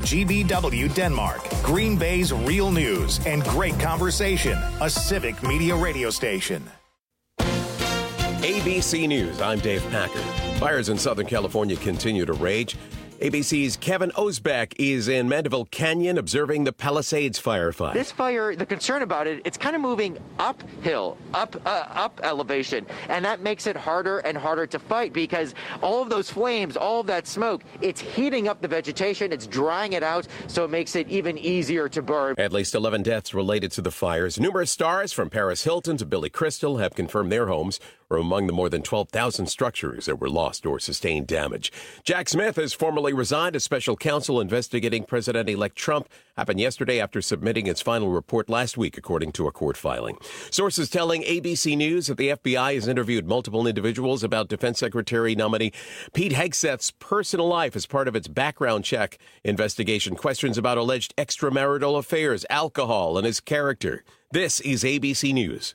WGBW Denmark, Green Bay's real news and great conversation, a civic media radio station. ABC News, I'm Dave Packer. Fires in Southern California continue to rage. ABC's Kevin Osbeck is in Mandeville Canyon observing the Palisades firefight. This fire, the concern about it, it's kind of moving uphill, up elevation, and that makes it harder and harder to fight because all of those flames, all of that smoke, it's heating up the vegetation, it's drying it out, so it makes it even easier to burn. At least 11 deaths related to the fires. Numerous stars from Paris Hilton to Billy Crystal have confirmed their homes were among the more than 12,000 structures that were lost or sustained damage. Jack Smith has formally resigned as special counsel investigating President-elect Trump. Happened yesterday after submitting its final report last week, according to a court filing. Sources telling ABC News that the FBI has interviewed multiple individuals about Defense Secretary nominee Pete Hegseth's personal life as part of its background check investigation. Questions about alleged extramarital affairs, alcohol, and his character. This is ABC News.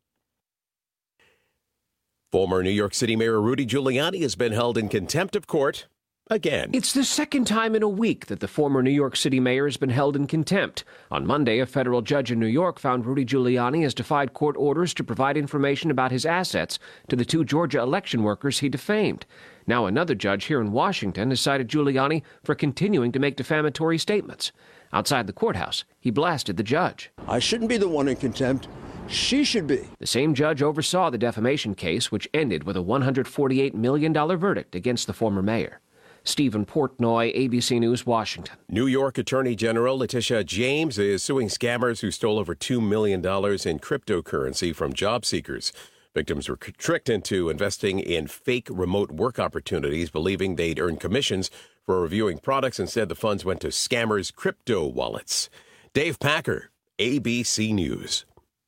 Former New York City Mayor Rudy Giuliani has been held in contempt of court again. It's the second time in a week that the former New York City mayor has been held in contempt. On Monday, a federal judge in New York found Rudy Giuliani has defied court orders to provide information about his assets to the 2 Georgia election workers he defamed. Now another judge here in Washington has cited Giuliani for continuing to make defamatory statements. Outside the courthouse, he blasted the judge. I shouldn't be the one in contempt. She should be. The same judge oversaw the defamation case, which ended with a $148 million verdict against the former mayor. Stephen Portnoy, ABC News, Washington. New York Attorney General Letitia James is suing scammers who stole over $2 million in cryptocurrency from job seekers. Victims were tricked into investing in fake remote work opportunities, believing they'd earn commissions for reviewing products. Instead, the funds went to scammers' crypto wallets. Dave Packer, ABC News.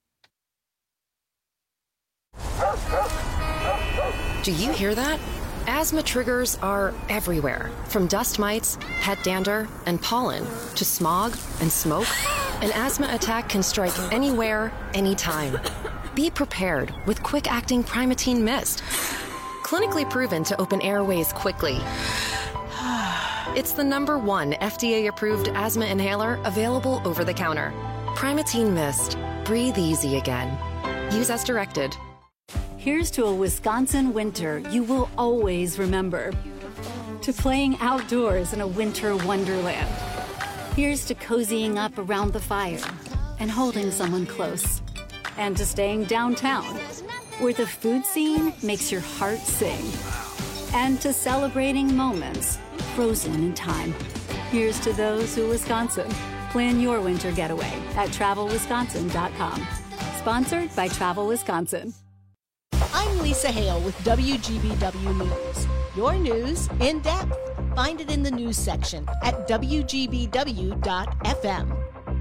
Do you hear that? Asthma triggers are everywhere, from dust mites, pet dander, and pollen, to smog and smoke. An asthma attack can strike anywhere, anytime. Be prepared with quick-acting Primatene Mist. Clinically proven to open airways quickly. It's the #1 FDA-approved asthma inhaler available over the counter. Primatene Mist. Breathe easy again. Use as directed. Here's to a Wisconsin winter you will always remember. To playing outdoors in a winter wonderland. Here's to cozying up around the fire and holding someone close. And to staying downtown, where the food scene makes your heart sing. And to celebrating moments frozen in time. Here's to those who Wisconsin. Plan your winter getaway at TravelWisconsin.com. Sponsored by Travel Wisconsin. I'm Lisa Hale with WGBW News. Your news in depth. Find it in the news section at WGBW.FM.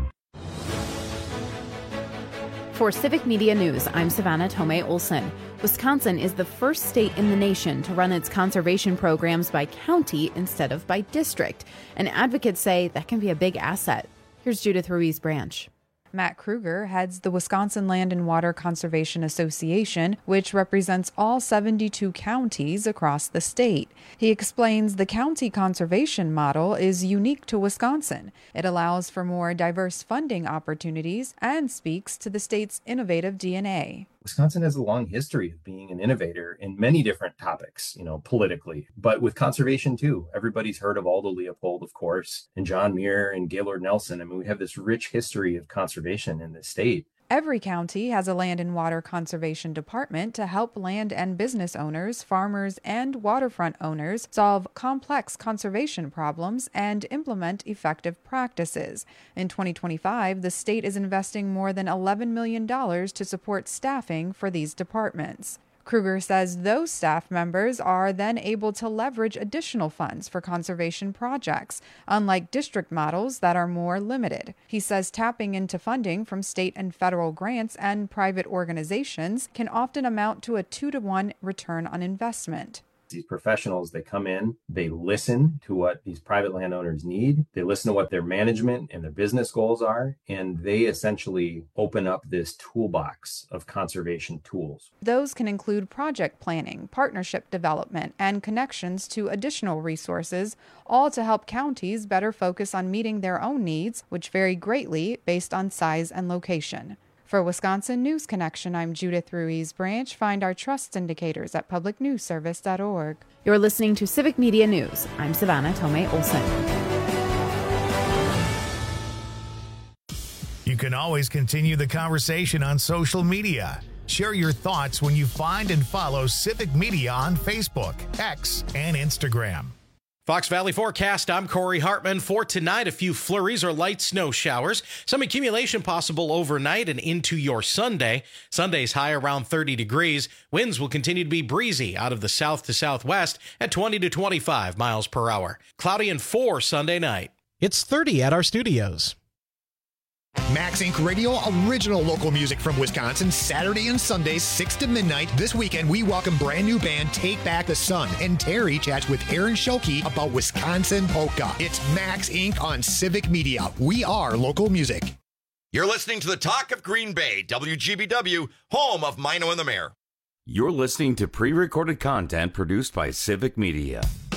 For Civic Media News, I'm Savannah Tomei Olson. Wisconsin is the first state in the nation to run its conservation programs by county instead of by district. And advocates say that can be a big asset. Here's Judith Ruiz Branch. Matt Kruger heads the Wisconsin Land and Water Conservation Association, which represents all 72 counties across the state. He explains the county conservation model is unique to Wisconsin. It allows for more diverse funding opportunities and speaks to the state's innovative DNA. Wisconsin has a long history of being an innovator in many different topics, politically, but with conservation too. Everybody's heard of Aldo Leopold, of course, and John Muir and Gaylord Nelson. I mean, we have this rich history of conservation in the state. Every county has a land and water conservation department to help land and business owners, farmers, and waterfront owners solve complex conservation problems and implement effective practices. In 2025, the state is investing more than $11 million to support staffing for these departments. Kruger says those staff members are then able to leverage additional funds for conservation projects, unlike district models that are more limited. He says tapping into funding from state and federal grants and private organizations can often amount to a 2-to-1 return on investment. these professionals, they come in, they listen to what these private landowners need, they listen to what their management and their business goals are, and they essentially open up this toolbox of conservation tools. Those can include project planning, partnership development, and connections to additional resources, all to help counties better focus on meeting their own needs, which vary greatly based on size and location. For Wisconsin News Connection, I'm Judith Ruiz Branch. Find our trust indicators at publicnewsservice.org. You're listening to Civic Media News. I'm Savannah Tomei Olson. You can always continue the conversation on social media. Share your thoughts when you find and follow Civic Media on Facebook, X, and Instagram. Fox Valley forecast, I'm Corey Hartman. For tonight, a few flurries or light snow showers. Some accumulation possible overnight and into your Sunday. Sunday's high around 30 degrees. Winds will continue to be breezy out of the south to southwest at 20 to 25 miles per hour. Cloudy and 4 Sunday night. It's 30 at our studios. Max Inc. Radio, original local music from Wisconsin, Saturday and Sundays, 6 to midnight. This weekend, we welcome brand new band Take Back the Sun, and Terry chats with Aaron Schilke about Wisconsin polka. It's Max Inc. on Civic Media. We are local music. You're listening to the Talk of Green Bay, WGBW, home of Mino and the Mayor. You're listening to pre-recorded content produced by Civic Media.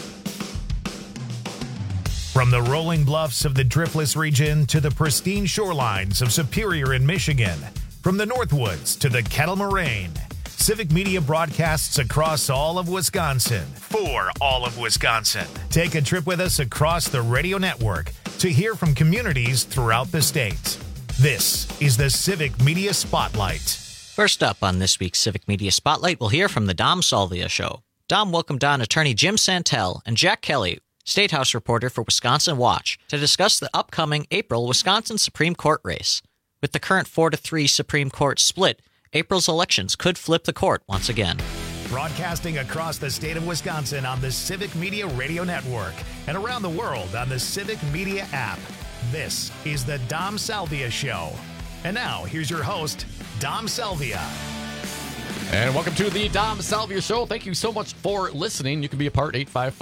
From the rolling bluffs of the Driftless region to the pristine shorelines of Superior in Michigan, from the Northwoods to the Kettle Moraine, Civic Media broadcasts across all of Wisconsin for all of Wisconsin. Take a trip with us across the radio network to hear from communities throughout the state. This is the Civic Media Spotlight. First up on this week's Civic Media Spotlight, we'll hear from the Dom Salvia Show. Dom welcomed on attorney Jim Santel and Jack Kelly, State House reporter for Wisconsin Watch, to discuss the upcoming April Wisconsin Supreme Court race. With the current 4-3 Supreme Court split, April's elections could flip the court once again. Broadcasting across the state of Wisconsin on the Civic Media Radio Network and around the world on the Civic Media app. This is the Dom Salvia Show. And now, here's your host, Dom Salvia. And welcome to the Dom Salvia Show. Thank you so much for listening. You can be a part,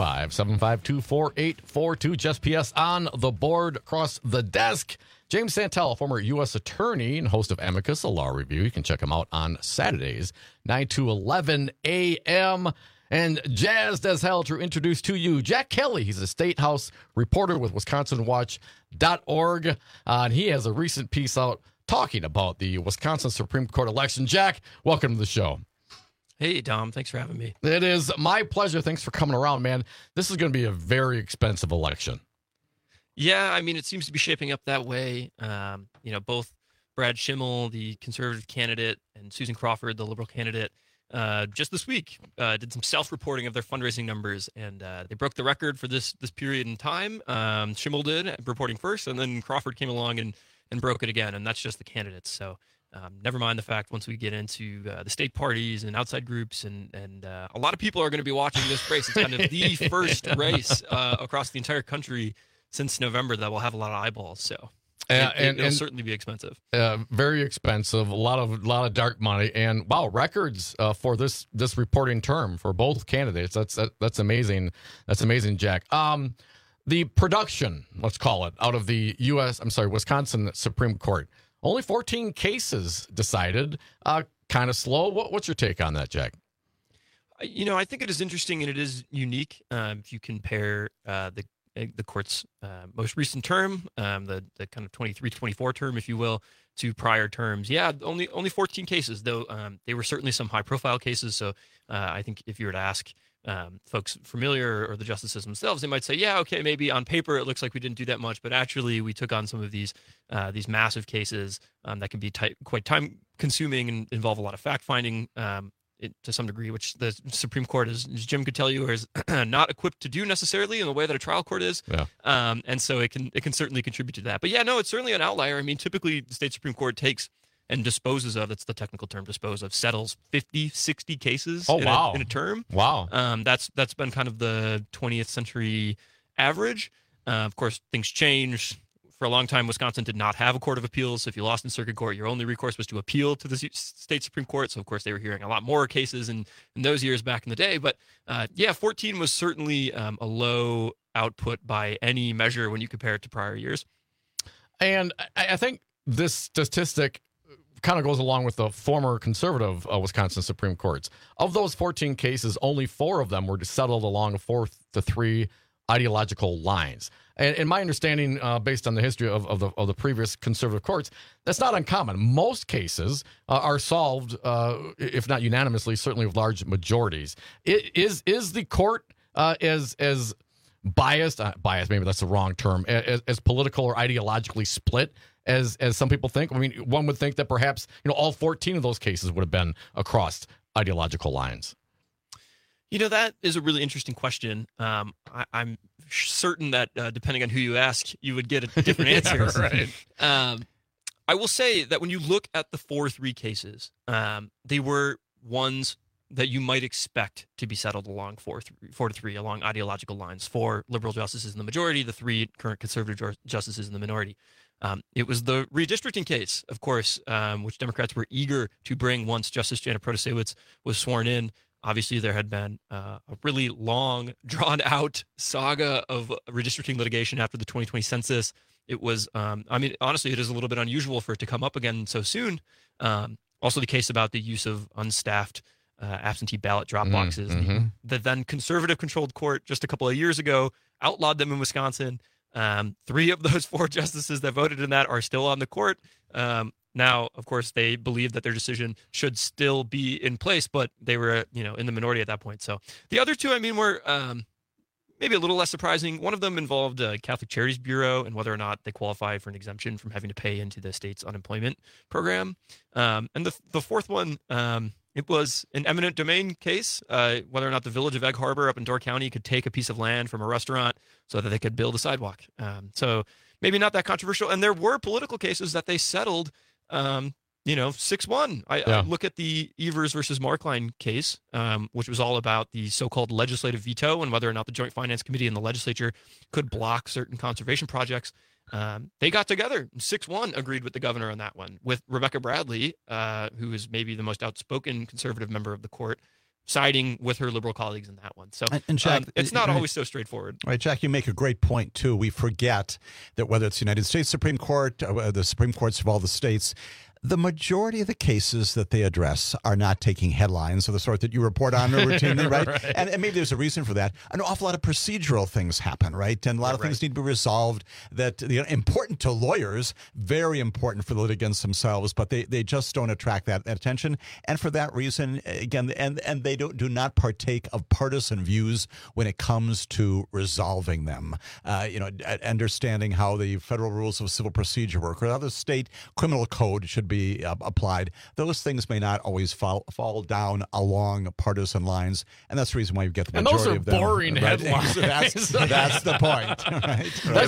855-752-4842. Just PS on the board across the desk. James Santel, former U.S. attorney and host of Amicus, a law review. You can check him out on Saturdays, 9 to 11 a.m. And jazzed as hell to introduce to you Jack Kelly. He's a State House reporter with WisconsinWatch.org. And he has a recent piece out talking about the Wisconsin Supreme Court election. Jack, welcome to the show. Hey, Dom. Thanks for having me. It is my pleasure. Thanks for coming around, man. This is going to be a very expensive election. Yeah, I mean, it seems to be shaping up that way. Both Brad Schimmel, the conservative candidate, and Susan Crawford, the liberal candidate, just this week did some self-reporting of their fundraising numbers, and they broke the record for this period in time. Schimmel did, reporting first, and then Crawford came along and broke it again, and that's just the candidates. So never mind the fact once we get into the state parties and outside groups, and a lot of people are going to be watching this race. It's kind of the first race across the entire country since November that will have a lot of eyeballs. So it'll certainly be expensive. Very expensive. A lot of dark money, and wow, records for this reporting term for both candidates. That's amazing. That's amazing, Jack. The production, let's call it, out of the Wisconsin Supreme Court. Only 14 cases decided. Kind of slow. What's your take on that, Jack? I think it is interesting and it is unique. If you compare the court's most recent term, the kind of 23-24 term, if you will, to prior terms. Yeah, only 14 cases, though they were certainly some high-profile cases. So I think if you were to ask folks familiar or the justices themselves, they might say, yeah, okay, maybe on paper it looks like we didn't do that much, but actually we took on some of these massive cases that can be quite time-consuming and involve a lot of fact-finding to some degree, which the Supreme Court, as Jim could tell you, is not equipped to do necessarily in the way that a trial court is. Yeah. And so it can certainly contribute to that. But yeah, no, it's certainly an outlier. I mean, typically the state Supreme Court takes and disposes of, that's the technical term, settles 50, 60 cases in a term. Wow. That's been kind of the 20th century average. Of course, things change For a long time, Wisconsin did not have a court of appeals. So if you lost in circuit court, your only recourse was to appeal to the state Supreme Court. So, of course, they were hearing a lot more cases in those years back in the day. But, 14 was certainly a low output by any measure when you compare it to prior years. And I think this statistic kind of goes along with the former conservative Wisconsin Supreme Courts. Of those 14 cases, only 4 of them were settled along 4-3 ideological lines. And my understanding, based on the history of the previous conservative courts, that's not uncommon. Most cases are solved, if not unanimously, certainly with large majorities. Is the court as biased, maybe that's the wrong term, as political or ideologically split as some people think? I mean, one would think that perhaps all 14 of those cases would have been across ideological lines. That is a really interesting question. I'm certain that depending on who you ask, you would get different answers. Right. I will say that when you look at the 4-3 cases, they were ones that you might expect to be settled along 4-3 along ideological lines. 4 liberal justices in the majority, the 3 current conservative justices in the minority. It was the redistricting case, of course, which Democrats were eager to bring once Justice Janet Protasiewicz was sworn in. Obviously, there had been a really long, drawn-out saga of redistricting litigation after the 2020 census. It was, honestly, it is a little bit unusual for it to come up again so soon. Also, the case about the use of unstaffed absentee ballot drop boxes. Mm-hmm. The then conservative-controlled court just a couple of years ago outlawed them in Wisconsin. 3 of those 4 justices that voted in that are still on the court. Now, of course, they believe that their decision should still be in place, but they were, in the minority at that point. So the other 2, were maybe a little less surprising. One of them involved Catholic Charities Bureau and whether or not they qualify for an exemption from having to pay into the state's unemployment program. And the fourth one, it was an eminent domain case, whether or not the village of Egg Harbor up in Door County could take a piece of land from a restaurant so that they could build a sidewalk. So maybe not that controversial. And there were political cases that they settled 6-1. I look at the Evers versus Markline case, which was all about the so-called legislative veto and whether or not the Joint Finance Committee and the legislature could block certain conservation projects. They got together. 6-1 agreed with the governor on that one, with Rebecca Bradley, who is maybe the most outspoken conservative member of the court, siding with her liberal colleagues in that one. So and Jack, it's not always so straightforward. Right, Jack, you make a great point, too. We forget that whether it's the United States Supreme Court, the Supreme Courts of all the states, the majority of the cases that they address are not taking headlines of the sort that you report on routinely, right? Right. And maybe there's a reason for that. An awful lot of procedural things happen, right? And a lot of things need to be resolved that important to lawyers, very important for the litigants themselves, but they just don't attract that attention. And for that reason, again, and they do not partake of partisan views when it comes to resolving them. Understanding how the federal rules of civil procedure work or how the state criminal code should be applied. Those things may not always fall down along partisan lines, and that's the reason why you get the majority of them. And those are boring headlines. That's the point. Right?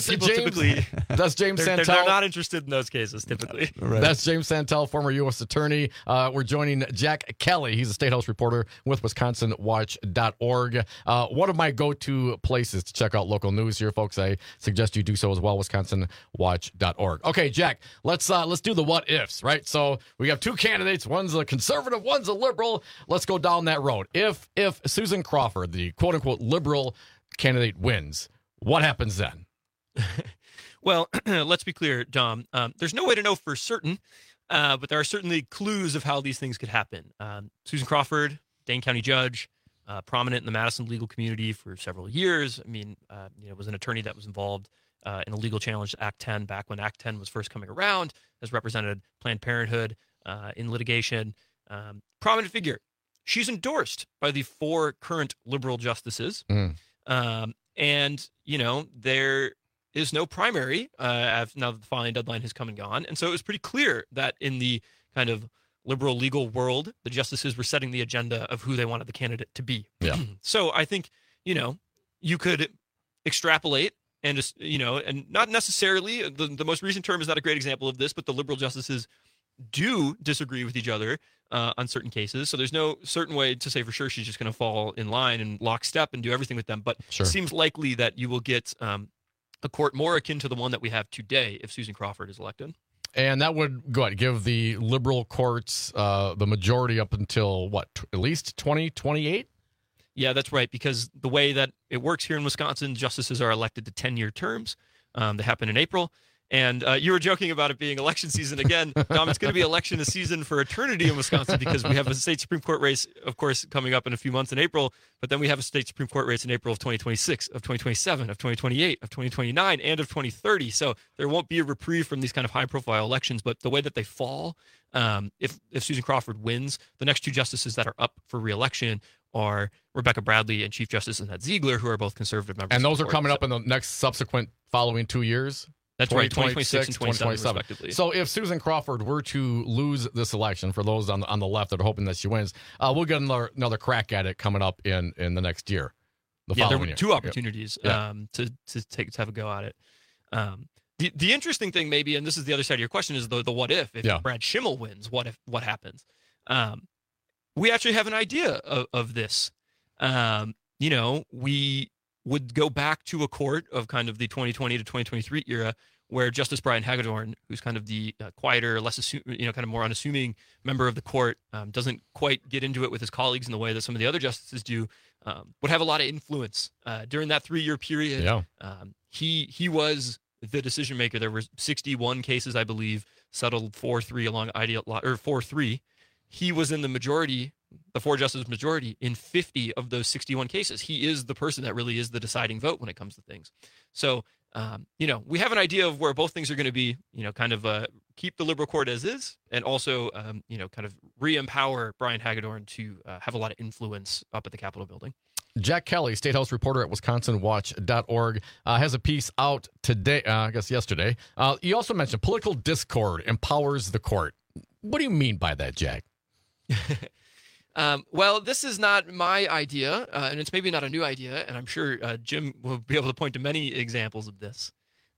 That's James Santel. They're not interested in those cases typically. Right. That's James Santel, former U.S. attorney. We're joining Jack Kelly. He's a State House reporter with WisconsinWatch.org. One of my go-to places to check out local news here, folks. I suggest you do so as well. WisconsinWatch.org. Okay, Jack. Let's do the what ifs. Right. So we have 2 candidates. One's a conservative, one's a liberal. Let's go down that road. If Susan Crawford, the quote unquote liberal candidate, wins, what happens then? Well, let's be clear, Dom. There's no way to know for certain, but there are certainly clues of how these things could happen. Susan Crawford, Dane County judge, prominent in the Madison legal community for several years. Was an attorney that was involved in a legal challenge to Act 10 back when Act 10 was first coming around, has represented Planned Parenthood in litigation. Prominent figure. She's endorsed by the 4 current liberal justices. And, there is no primary now that the filing deadline has come and gone. And so it was pretty clear that in the kind of liberal legal world, the justices were setting the agenda of who they wanted the candidate to be. Yeah. So I think, you could extrapolate and just, and not necessarily the most recent term is not a great example of this, but the liberal justices do disagree with each other on certain cases. So there's no certain way to say for sure she's just going to fall in line and lockstep and do everything with them. But Sure. It seems likely that you will get a a court more akin to the one that we have today if Susan Crawford is elected. And that would give the liberal courts the majority up until, at least 2028? Yeah, that's right, because the way that it works here in Wisconsin, justices are elected to 10-year terms. They happen in April. And you were joking about it being election season again. Dom, it's going to be election season for eternity in Wisconsin because we have a state Supreme Court race, of course, coming up in a few months in April. But then we have a state Supreme Court race in April of 2026, of 2027, of 2028, of 2029, and of 2030. So there won't be a reprieve from these kind of high-profile elections. But the way that they fall, if Susan Crawford wins, the next two justices that are up for re-election are Rebecca Bradley and Chief Justice Annette Ziegler, who are both conservative members. And those are coming up in the next subsequent following 2 years? That's right, 2026 and 2027, respectively. So if Susan Crawford were to lose this election, for those on the left that are hoping that she wins, we'll get another crack at it coming up in the next year. There were two opportunities to have a go at it. The interesting thing, maybe, and this is the other side of your question, is the what if Brad Schimmel wins? What happens? We actually have an idea of this. We would go back to a court of kind of the 2020 to 2023 era where Justice Brian Hagedorn, who's kind of the quieter, less kind of more unassuming member of the court, doesn't quite get into it with his colleagues in the way that some of the other justices do, would have a lot of influence during that 3-year period. Yeah. He was the decision maker. There were 61 cases, I believe, settled 4-3 along or 4-3. He was in the majority, the 4-justice majority, in 50 of those 61 cases. He is the person that really is the deciding vote when it comes to things. So, we have an idea of where both things are going to be, kind of keep the liberal court as is, and also, kind of re-empower Brian Hagedorn to have a lot of influence up at the Capitol building. Jack Kelly, State House reporter at WisconsinWatch.org, has a piece out today, yesterday. You also mentioned political discord empowers the court. What do you mean by that, Jack? Well, this is not my idea, and it's maybe not a new idea, and I'm sure Jim will be able to point to many examples of this.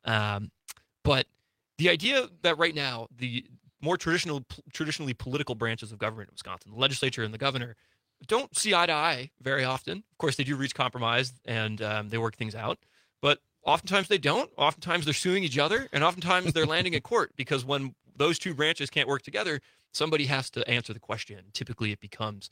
But the idea that right now, the more traditionally political branches of government in Wisconsin, the legislature and the governor, don't see eye to eye very often. Of course, they do reach compromise, and they work things out. But oftentimes they don't. Oftentimes they're suing each other, and oftentimes they're landing in court, because when those two branches can't work together, somebody has to answer the question. Typically, it becomes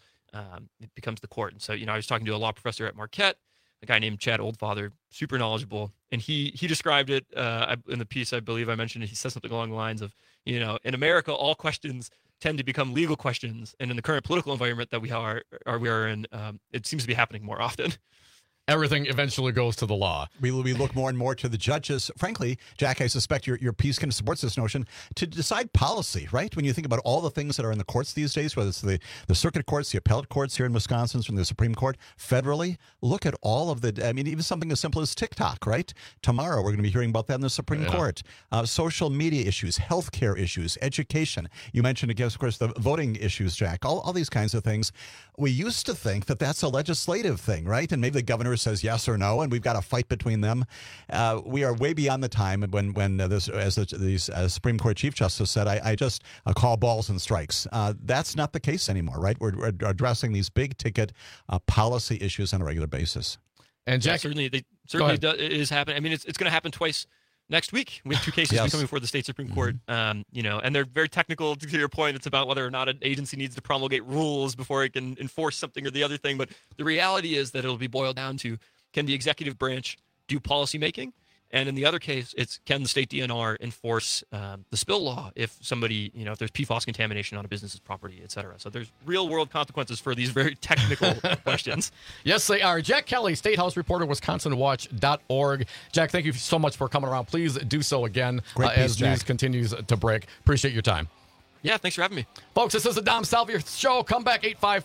the court. And so, I was talking to a law professor at Marquette, a guy named Chad Oldfather, super knowledgeable, and he described it in the piece. I believe I mentioned it. He said something along the lines of, in America, all questions tend to become legal questions, and in the current political environment that we are in, it seems to be happening more often. Everything eventually goes to the law. We look more and more to the judges. Frankly, Jack, I suspect your piece kind of supports this notion to decide policy, right? When you think about all the things that are in the courts these days, whether it's the circuit courts, the appellate courts here in Wisconsin, from the Supreme Court, federally, look at all of even something as simple as TikTok, right? Tomorrow, we're going to be hearing about that in the Supreme Court. Social media issues, healthcare issues, education. You mentioned, again, of course, the voting issues, Jack, all these kinds of things. We used to think that that's a legislative thing, right? And maybe the governor says yes or no, and we've got a fight between them. We are way beyond the time when the Supreme Court Chief Justice said, I just call balls and strikes. That's not the case anymore, right? We're addressing these big ticket policy issues on a regular basis. And Jack, certainly it is happening. I mean, it's going to happen twice next week. We have two cases coming before the state Supreme Court, and they're very technical. To your point, it's about whether or not an agency needs to promulgate rules before it can enforce something or the other thing. But the reality is that it'll be boiled down to, can the executive branch do policy making? And in the other case, it's, can the state DNR enforce the spill law if somebody, if there's PFAS contamination on a business's property, et cetera. So there's real world consequences for these very technical questions. Yes, they are. Jack Kelly, State House reporter, WisconsinWatch.org. Jack, thank you so much for coming around. Please do so again as news continues to break. Appreciate your time. Yeah, thanks for having me. Folks, this is the Dom Salvia Show. Come back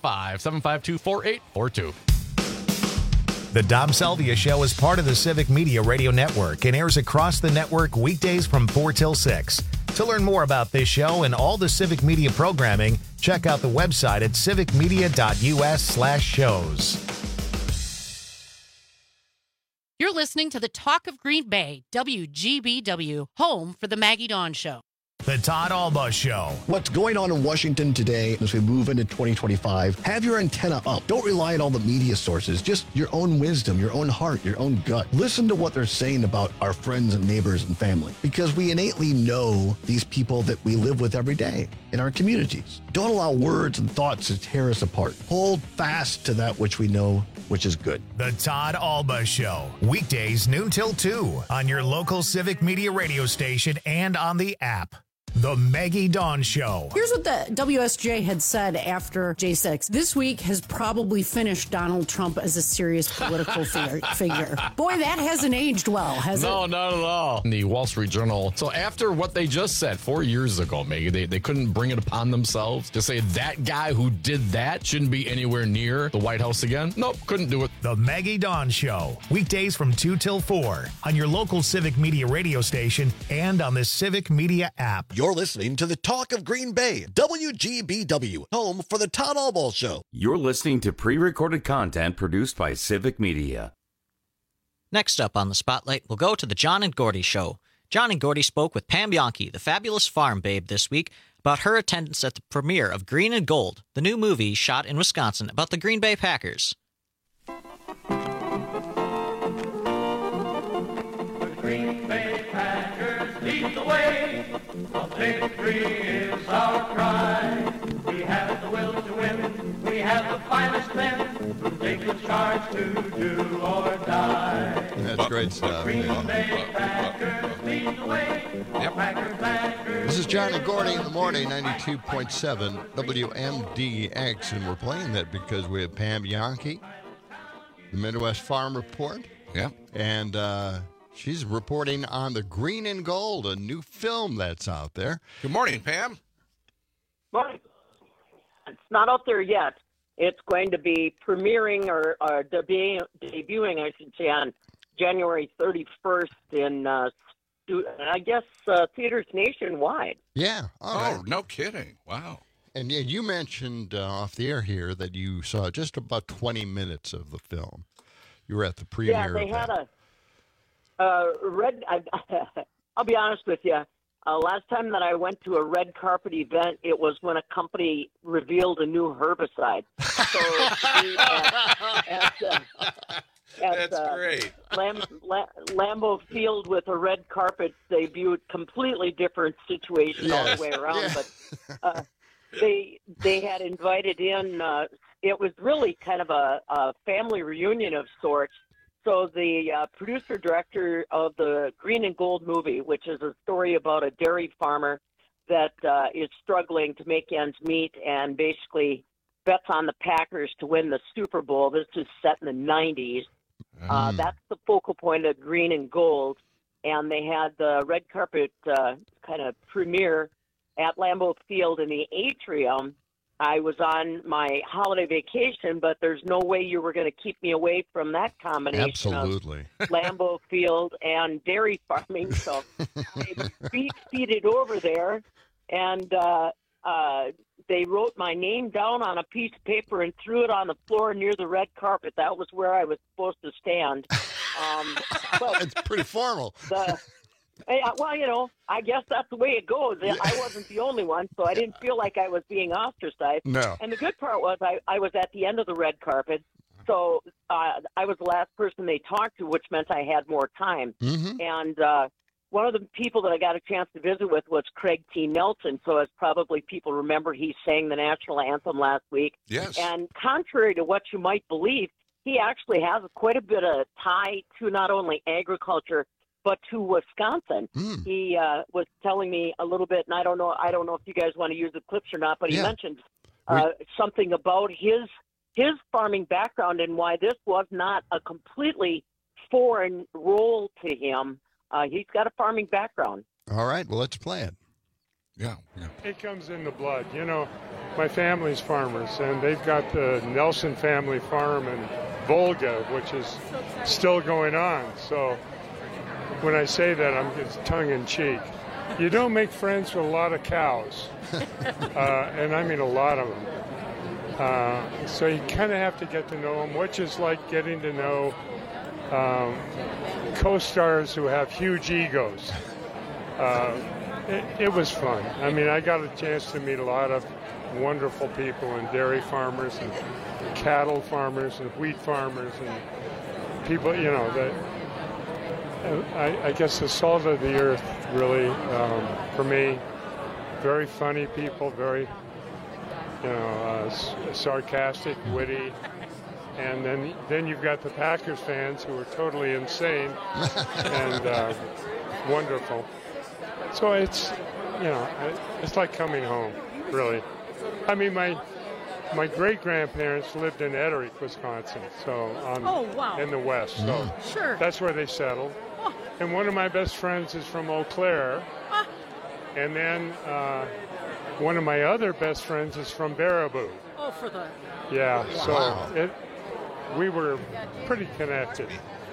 855-752-4842. The Dom Salvia Show is part of the Civic Media Radio Network and airs across the network weekdays from 4 till 6. To learn more about this show and all the Civic Media programming, check out the website at civicmedia.us/shows. You're listening to the Talk of Green Bay, WGBW, home for the Maggie Dawn Show. The Todd Alba Show. What's going on in Washington today as we move into 2025? Have your antenna up. Don't rely on all the media sources. Just your own wisdom, your own heart, your own gut. Listen to what they're saying about our friends and neighbors and family, because we innately know these people that we live with every day in our communities. Don't allow words and thoughts to tear us apart. Hold fast to that which we know, which is good. The Todd Alba Show. Weekdays noon till 2 on your local Civic Media radio station and on the app. The Maggie Dawn Show. Here's what the WSJ had said after J6. This week has probably finished Donald Trump as a serious political figure. Boy, that hasn't aged well, has it? No, not at all. In the Wall Street Journal. So after what they just said 4 years ago, Maggie, they couldn't bring it upon themselves to say that guy who did that shouldn't be anywhere near the White House again. Nope, couldn't do it. The Maggie Dawn Show. Weekdays from 2 till 4 on your local Civic Media radio station and on the Civic Media app. You're listening to the Talk of Green Bay, WGBW, home for the Todd Alba Show. You're listening to pre-recorded content produced by Civic Media. Next up on the Spotlight, we'll go to the John and Gordy Show. John and Gordy spoke with Pam Bianchi, the fabulous farm babe, this week about her attendance at the premiere of Green and Gold, the new movie shot in Wisconsin about the Green Bay Packers. The Green Bay Packers lead the way. A victory is our cry. We have the will to win. We have the finest men who take the charge to do or die. That's great stuff. Green Bay Packers lead the way. Packers. This is John and Gordy in the morning, 92.7 WMDX, and we're playing that because we have Pam Bianchi, the Midwest Farm Report. Yeah. And she's reporting on the Green and Gold, a new film that's out there. Good morning, Pam. Morning. It's not out there yet. It's going to be premiering or debuting, I should say, on January 31st in, I guess, theaters nationwide. Yeah. Right. No kidding. Wow. And yeah, you mentioned off the air here that you saw just about 20 minutes of the film. You were at the premiere. Yeah, they had I'll be honest with you. Last time that I went to a red carpet event, it was when a company revealed a new herbicide. So That's great. Lambeau Field with a red carpet debuted, completely different situation all the way around. Yeah. But they had invited in. It was really kind of a family reunion of sorts. So the producer-director of the Green and Gold movie, which is a story about a dairy farmer that is struggling to make ends meet and basically bets on the Packers to win the Super Bowl. This is set in the 90s. That's the focal point of Green and Gold. And they had the red carpet kind of premiere at Lambeau Field in the atrium. I was on my holiday vacation, but there's no way you were going to keep me away from that combination of Lambeau Field and dairy farming. So I beat over there, and they wrote my name down on a piece of paper and threw it on the floor near the red carpet. That was where I was supposed to stand. It's pretty formal. Well, you know, I guess that's the way it goes. I wasn't the only one, so I didn't feel like I was being ostracized. No. And the good part was I was at the end of the red carpet, so I was the last person they talked to, which meant I had more time. Mm-hmm. And one of the people that I got a chance to visit with was Craig T. Nelson. So as probably people remember, he sang the national anthem last week. Yes. And contrary to what you might believe, he actually has quite a bit of tie to not only agriculture, but to Wisconsin. He was telling me a little bit, and I don't know if you guys want to use the clips or not, but he mentioned something about his farming background and why this was not a completely foreign role to him. He's got a farming background. All right, well, let's play it. Yeah. It comes in the blood. You know, my family's farmers, and they've got the Nelson family farm in Volga, which is still going on. So when I say that, it's tongue-in-cheek. You don't make friends with a lot of cows, and I mean a lot of them. So you kind of have to get to know them, which is like getting to know co-stars who have huge egos. it was fun. I mean, I got a chance to meet a lot of wonderful people, and dairy farmers and cattle farmers and wheat farmers and people, you know, that I guess the salt of the earth really, for me, very funny people, very, you know, sarcastic, witty. And then you've got the Packers fans who are totally insane and wonderful. So it's, you know, it's like coming home, really. I mean, my great-grandparents lived in Etterick, Wisconsin, so in the west. So Sure. that's where they settled. And one of my best friends is from Eau Claire. And then one of my other best friends is from Baraboo. Oh, for the... Yeah, so we were pretty connected.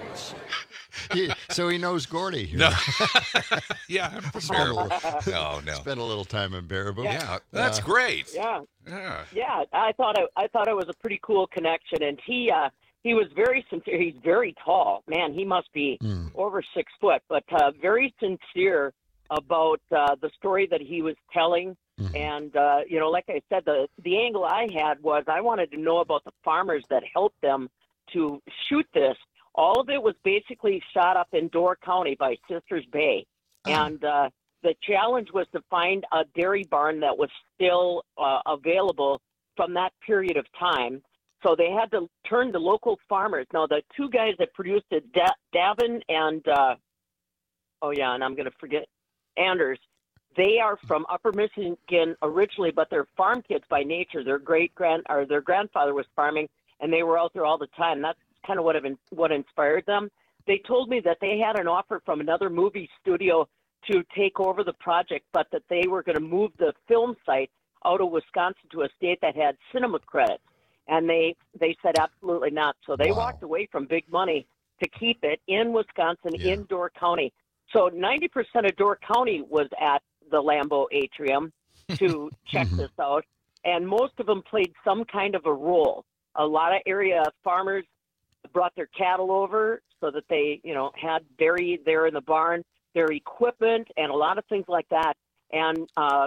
So he knows Gordy here. No. Yeah, from Baraboo. No. Spent a little time in Baraboo. Yeah, that's great. Yeah. Yeah. I thought it was a pretty cool connection, and he was very sincere. He's very tall, man. He must be over 6 foot, but very sincere about the story that he was telling. And you know, like I said, the angle I had was I wanted to know about the farmers that helped them to shoot this. All of it was basically shot up in Door County by Sisters Bay. And the challenge was to find a dairy barn that was still available from that period of time. So they had to turn to local farmers. Now, the two guys that produced it, Davin and, and I'm going to forget, Anders, they are from Upper Michigan originally, but they're farm kids by nature. Their grandfather was farming, and they were out there all the time. That's kind of what inspired them. They told me that they had an offer from another movie studio to take over the project, but that they were going to move the film site out of Wisconsin to a state that had cinema credits. And they said absolutely not. So they walked away from big money to keep it in Wisconsin, in Door County. So 90% of Door County was at the Lambeau Atrium to check this out. And most of them played some kind of a role. A lot of area farmers brought their cattle over so that they, you know, had dairy there in the barn, their equipment, and a lot of things like that. And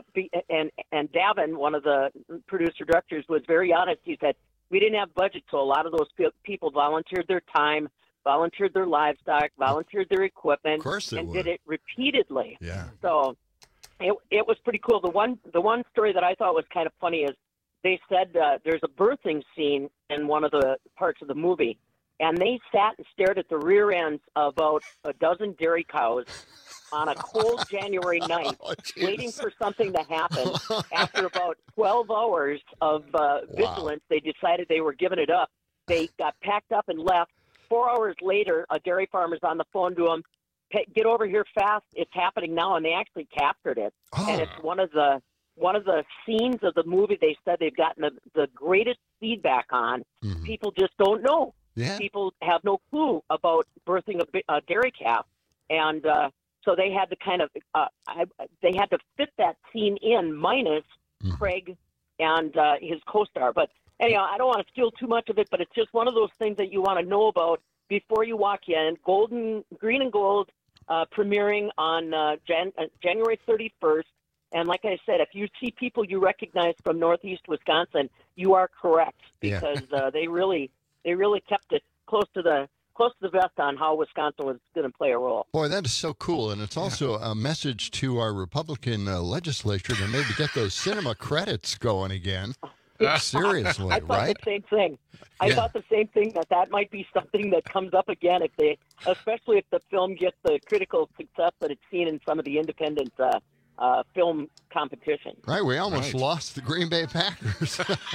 Davin, one of the producer directors, was very honest. He said, we didn't have budget, so a lot of those people volunteered their time, volunteered their livestock, volunteered their equipment, of course and would. did it repeatedly. Yeah. So it was pretty cool. The one story that I thought was kind of funny is they said there's a birthing scene in one of the parts of the movie, and they sat and stared at the rear ends of about a dozen dairy cows on a cold January night, waiting for something to happen. After about 12 hours of vigilance, they decided they were giving it up. They got packed up and left. 4 hours later, a dairy farmer's on the phone to them, get over here fast, it's happening now, and they actually captured it. And it's one of the scenes of the movie they said they've gotten the greatest feedback on. People just don't know. Yeah. People have no clue about birthing a dairy calf. And so they had to kind of they had to fit that scene in minus Craig and his co-star. But anyhow, I don't want to steal too much of it, but it's just one of those things that you want to know about before you walk in. Green and Gold premiering on January 31st. And like I said, if you see people you recognize from Northeast Wisconsin, you are correct, because they really kept it close to the vest on how Wisconsin was going to play a role. Boy, that is so cool. And it's also a message to our Republican legislature to maybe get those cinema credits going again. Seriously, I thought right? the same thing. I thought the same thing, that might be something that comes up again, especially if the film gets the critical success that it's seen in some of the independent film competition. Right, we almost lost the Green Bay Packers.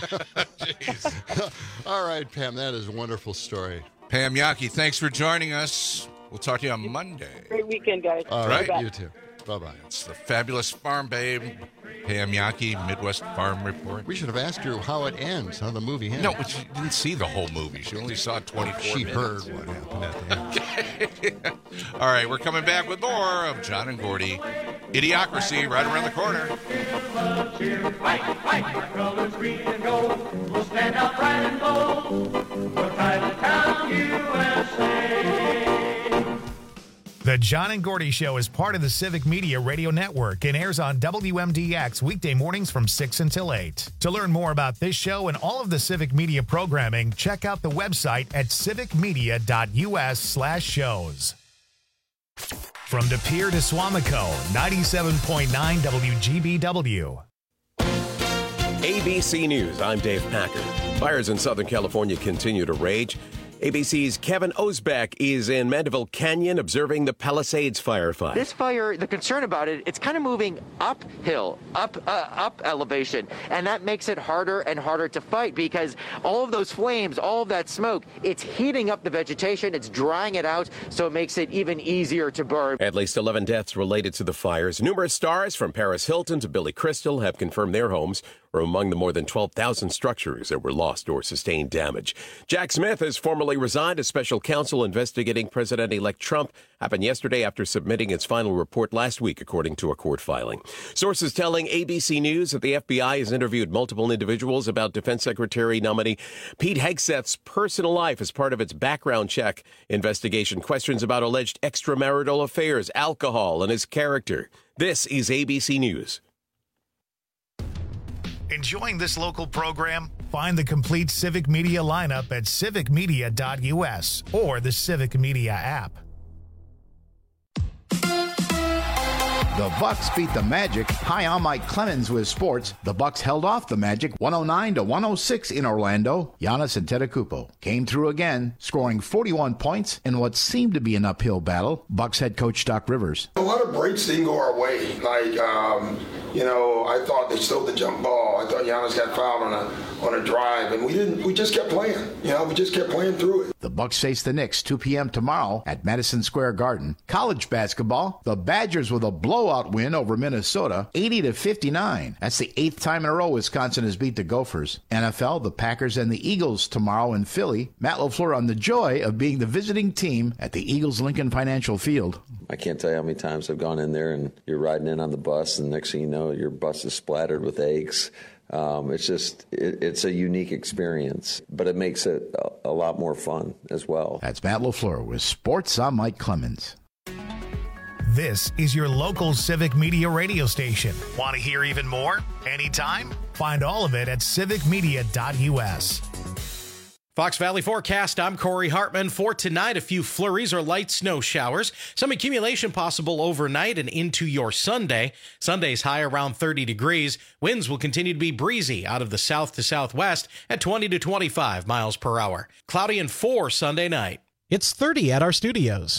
All right, Pam, that is a wonderful story. Pam Yockey, thanks for joining us. We'll talk to you on Monday. Great weekend, guys. All right, you too. Bye-bye. It's the fabulous farm babe, Pam Yockey, Midwest Farm Report. We should have asked her how it ends, how the movie ends. No, she didn't see the whole movie. She only saw 24 She minutes. heard what happened at the end. All right, we're coming back with more of John and Gordy. Idiocracy right around the corner. Our colors green and gold will stand out bright and bold. We're Titletown, USA. The John and Gordy Show is part of the Civic Media Radio Network and airs on WMDX weekday mornings from 6 until 8. To learn more about this show and all of the Civic Media programming, check out the website at civicmedia.us/shows. From De Pere to Swamico, 97.9 WGBW. ABC News, I'm Dave Packer. Fires in Southern California continue to rage. ABC's Kevin Osbeck is in Mandeville Canyon observing the Palisades firefight. This fire, the concern about it, it's kind of moving uphill, up elevation, and that makes it harder and harder to fight because all of those flames, all of that smoke, it's heating up the vegetation, it's drying it out, so it makes it even easier to burn. At least 11 deaths related to the fires. Numerous stars from Paris Hilton to Billy Crystal have confirmed their homes were among the more than 12,000 structures that were lost or sustained damage. Jack Smith has formally resigned as special counsel investigating President-elect Trump. Happened yesterday after submitting its final report last week, according to a court filing. Sources telling ABC News that the FBI has interviewed multiple individuals about Defense Secretary nominee Pete Hegseth's personal life as part of its background check investigation. Questions about alleged extramarital affairs, alcohol, and his character. This is ABC News. Enjoying this local program? Find the complete Civic Media lineup at civicmedia.us or the Civic Media app. The Bucks beat the Magic. Hi, I'm Mike Clemens with sports. The Bucks held off the Magic 109-106 in Orlando. Giannis Antetokounmpo came through again, scoring 41 points in what seemed to be an uphill battle. Bucks head coach Doc Rivers. A lot of breaks didn't go our way. I thought they stole the jump ball. I thought Giannis got fouled on a drive, and we didn't. We just kept playing. We just kept playing through it. The Bucks face the Knicks 2 p.m. tomorrow at Madison Square Garden. College basketball, the Badgers with a blowout win over Minnesota, 80-59. That's the 8th time in a row Wisconsin has beat the Gophers. NFL, the Packers and the Eagles tomorrow in Philly. Matt LaFleur on the joy of being the visiting team at the Eagles Lincoln Financial Field. I can't tell you how many times I've gone in there and you're riding in on the bus, and next thing you know, your bus is splattered with eggs. It's a unique experience, but it makes it a lot more fun as well. That's Matt LaFleur with Sports. I'm Mike Clemens. This is your local Civic Media radio station. Want to hear even more? Anytime? Find all of it at civicmedia.us. Fox Valley forecast, I'm Corey Hartman. For tonight, a few flurries or light snow showers. Some accumulation possible overnight and into your Sunday. Sunday's high around 30 degrees. Winds will continue to be breezy out of the south to southwest at 20 to 25 miles per hour. Cloudy and 4 Sunday night. It's 30 at our studios.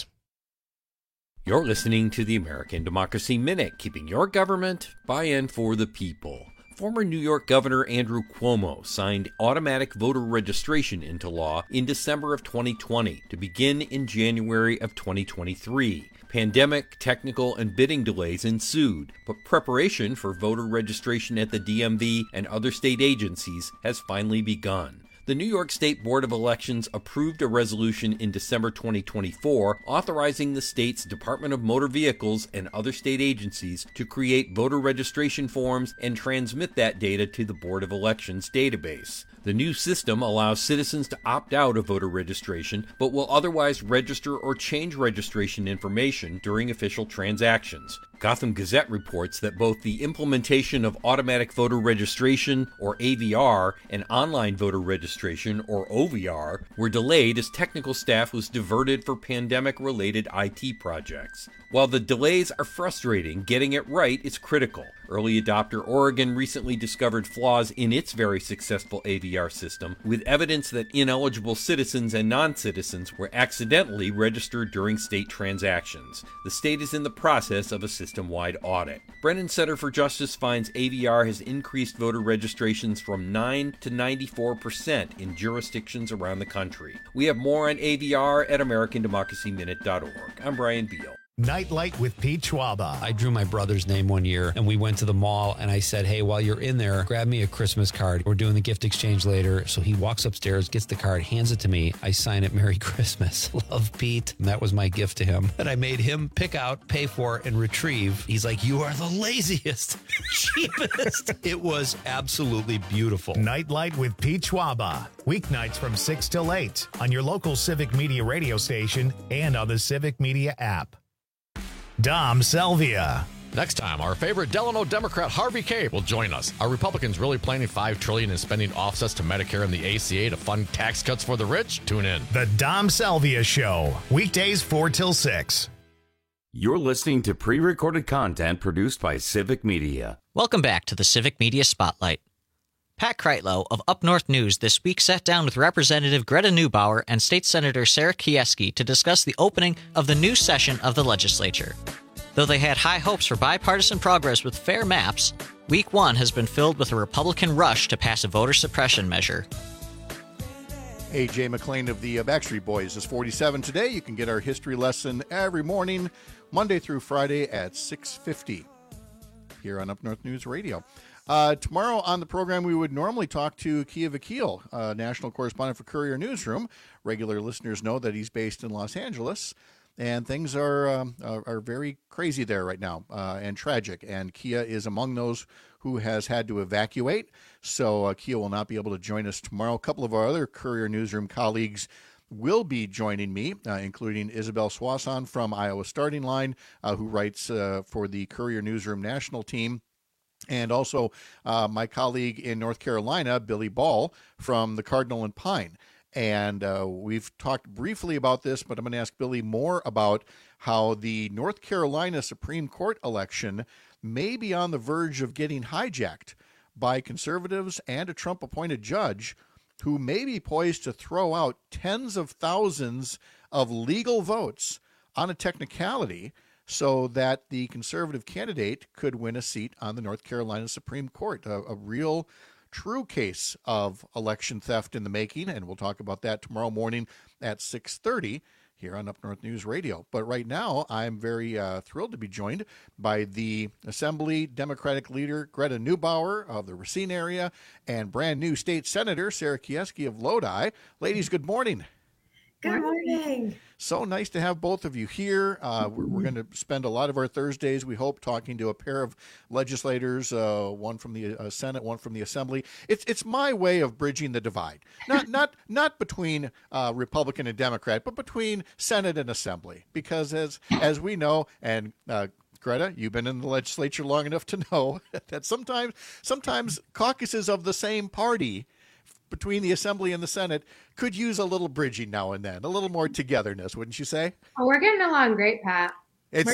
You're listening to the American Democracy Minute, keeping your government by and for the people. Former New York Governor Andrew Cuomo signed automatic voter registration into law in December of 2020 to begin in January of 2023. Pandemic, technical, and bidding delays ensued, but preparation for voter registration at the DMV and other state agencies has finally begun. The New York State Board of Elections approved a resolution in December 2024 authorizing the state's Department of Motor Vehicles and other state agencies to create voter registration forms and transmit that data to the Board of Elections database. The new system allows citizens to opt out of voter registration, but will otherwise register or change registration information during official transactions. Gotham Gazette reports that both the implementation of automatic voter registration, or AVR, and online voter registration, or OVR, were delayed as technical staff was diverted for pandemic-related IT projects. While the delays are frustrating, getting it right is critical. Early adopter Oregon recently discovered flaws in its very successful AVR system, with evidence that ineligible citizens and non-citizens were accidentally registered during state transactions. The state is in the process of a system-wide audit. Brennan Center for Justice finds AVR has increased voter registrations from 9 to 94% in jurisdictions around the country. We have more on AVR at AmericanDemocracyMinute.org. I'm Brian Beal. Nightlight with Pete Schwaba. I drew my brother's name one year, and we went to the mall, and I said, hey, while you're in there, grab me a Christmas card. We're doing the gift exchange later. So he walks upstairs, gets the card, hands it to me. I sign it, Merry Christmas. Love, Pete. And that was my gift to him. And I made him pick out, pay for, and retrieve. He's like, you are the laziest, cheapest. It was absolutely beautiful. Nightlight with Pete Schwaba. Weeknights from 6 till 8 on your local Civic Media radio station and on the Civic Media app. Dom Salvia. Next time, our favorite Delano Democrat Harvey Kaye will join us. Are Republicans really planning $5 trillion in spending offsets to Medicare and the ACA to fund tax cuts for the rich? Tune in. The Dom Salvia Show, weekdays 4 till 6. You're listening to pre-recorded content produced by Civic Media. Welcome back to the Civic Media Spotlight. Pat Kreitlow of Up North News this week sat down with Representative Greta Neubauer and State Senator Sarah Kieski to discuss the opening of the new session of the legislature. Though they had high hopes for bipartisan progress with fair maps, Week 1 has been filled with a Republican rush to pass a voter suppression measure. A.J. McClain of the Backstreet Boys is 47 today. You can get our history lesson every morning, Monday through Friday at 6:50 here on Up North News Radio. Tomorrow on the program, we would normally talk to Kia Vakil, national correspondent for Courier Newsroom. Regular listeners know that he's based in Los Angeles. And things are very crazy there right now and tragic. And Kia is among those who has had to evacuate. So Kia will not be able to join us tomorrow. A couple of our other Courier Newsroom colleagues will be joining me, including Isabel Swanson from Iowa Starting Line, who writes for the Courier Newsroom national team. And also my colleague in North Carolina, Billy Ball, from the Cardinal and Pine. And we've talked briefly about this, but I'm going to ask Billy more about how the North Carolina Supreme Court election may be on the verge of getting hijacked by conservatives and a Trump-appointed judge who may be poised to throw out tens of thousands of legal votes on a technicality so that the conservative candidate could win a seat on the North Carolina Supreme Court. A real true case of election theft in the making, and we'll talk about that tomorrow morning at 6:30 here on Up North News Radio. But right now, I'm very thrilled to be joined by the Assembly Democratic leader Greta Neubauer of the Racine area and brand new state senator Sarah Kieski of Lodi. Ladies, good morning. Good morning. So nice to have both of you here. We're going to spend a lot of our Thursdays, we hope, talking to a pair of legislators, one from the Senate, one from the Assembly. It's my way of bridging the divide, not between Republican and Democrat, but between Senate and Assembly. Because as we know, and Greta, you've been in the legislature long enough to know that sometimes caucuses of the same party between the Assembly and the Senate could use a little bridging now and then, a little more togetherness, wouldn't you say? Oh, we're getting along great, Pat. It's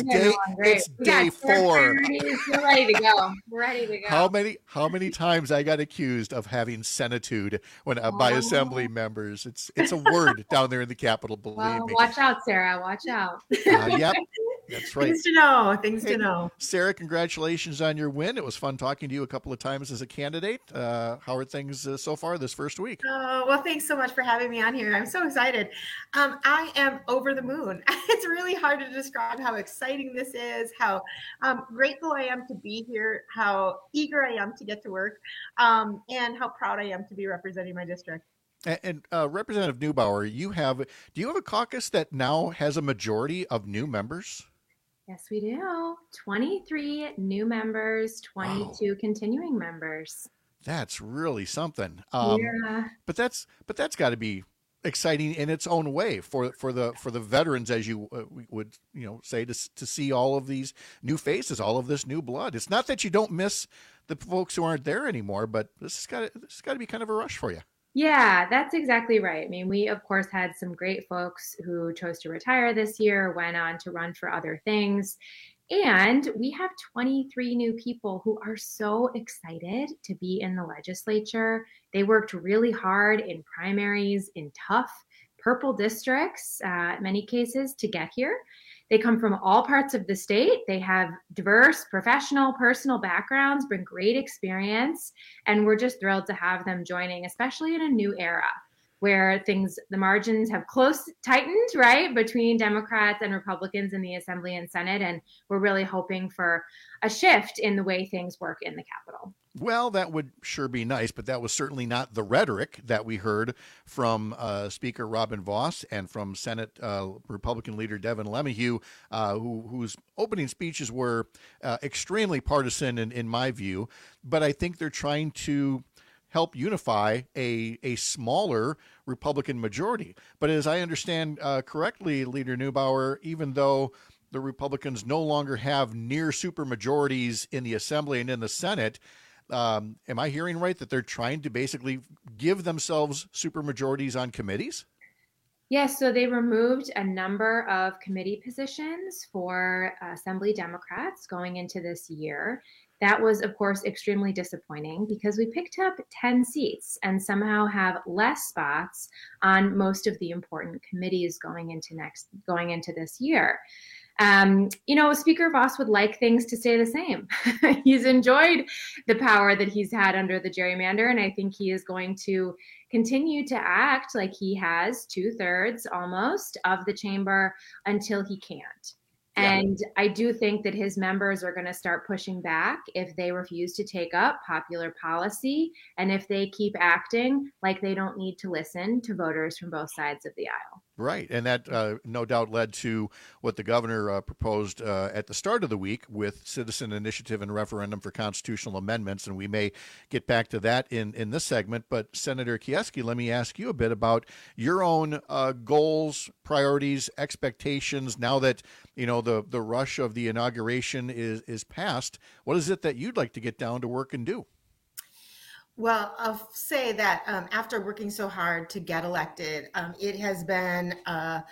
day 4. We're ready to go. We're ready to go. How many times I got accused of having senitude by Assembly members? It's a word down there in the Capitol. Believe me. Watch out, Sarah. Watch out. Yep. That's right. Things to know. Sarah, congratulations on your win. It was fun talking to you a couple of times as a candidate. How are things so far this first week? Well, thanks so much for having me on here. I'm so excited. I am over the moon. It's really hard to describe how exciting this is, how grateful I am to be here, how eager I am to get to work, and how proud I am to be representing my district. And Representative Neubauer, do you have a caucus that now has a majority of new members? Yes, we do. 23 new members, 22 continuing members. That's really something. Yeah. But that's got to be exciting in its own way for the veterans, as you would say, to see all of these new faces, all of this new blood. It's not that you don't miss the folks who aren't there anymore, but this has got to be kind of a rush for you. Yeah, that's exactly right. I mean, we, of course, had some great folks who chose to retire this year, went on to run for other things. And we have 23 new people who are so excited to be in the legislature. They worked really hard in primaries, in tough purple districts, in many cases, to get here. They come from all parts of the state. They have diverse professional, personal backgrounds, bring great experience, and we're just thrilled to have them joining, especially in a new era where the margins have tightened, right, between Democrats and Republicans in the Assembly and Senate, and we're really hoping for a shift in the way things work in the Capitol. Well, that would sure be nice, but that was certainly not the rhetoric that we heard from Speaker Robin Vos and from Senate Republican leader Devin LeMahieu, whose opening speeches were extremely partisan in my view. But I think they're trying to help unify a smaller Republican majority. But as I understand correctly, Leader Neubauer, even though the Republicans no longer have near supermajorities in the Assembly and in the Senate, am I hearing right that they're trying to basically give themselves supermajorities on committees? Yes, so they removed a number of committee positions for Assembly Democrats going into this year. That was, of course, extremely disappointing because we picked up 10 seats and somehow have less spots on most of the important committees going into this year. Speaker Voss would like things to stay the same. He's enjoyed the power that he's had under the gerrymander, and I think he is going to continue to act like he has 2/3 almost of the chamber until he can't. And I do think that his members are going to start pushing back if they refuse to take up popular policy and if they keep acting like they don't need to listen to voters from both sides of the aisle. Right. And that no doubt led to what the governor proposed at the start of the week with citizen initiative and referendum for constitutional amendments. And we may get back to that in this segment. But Senator Kieski, let me ask you a bit about your own goals, priorities, expectations now that, the rush of the inauguration is past. What is it that you'd like to get down to work and do? Well, I'll say that after working so hard to get elected, it has been a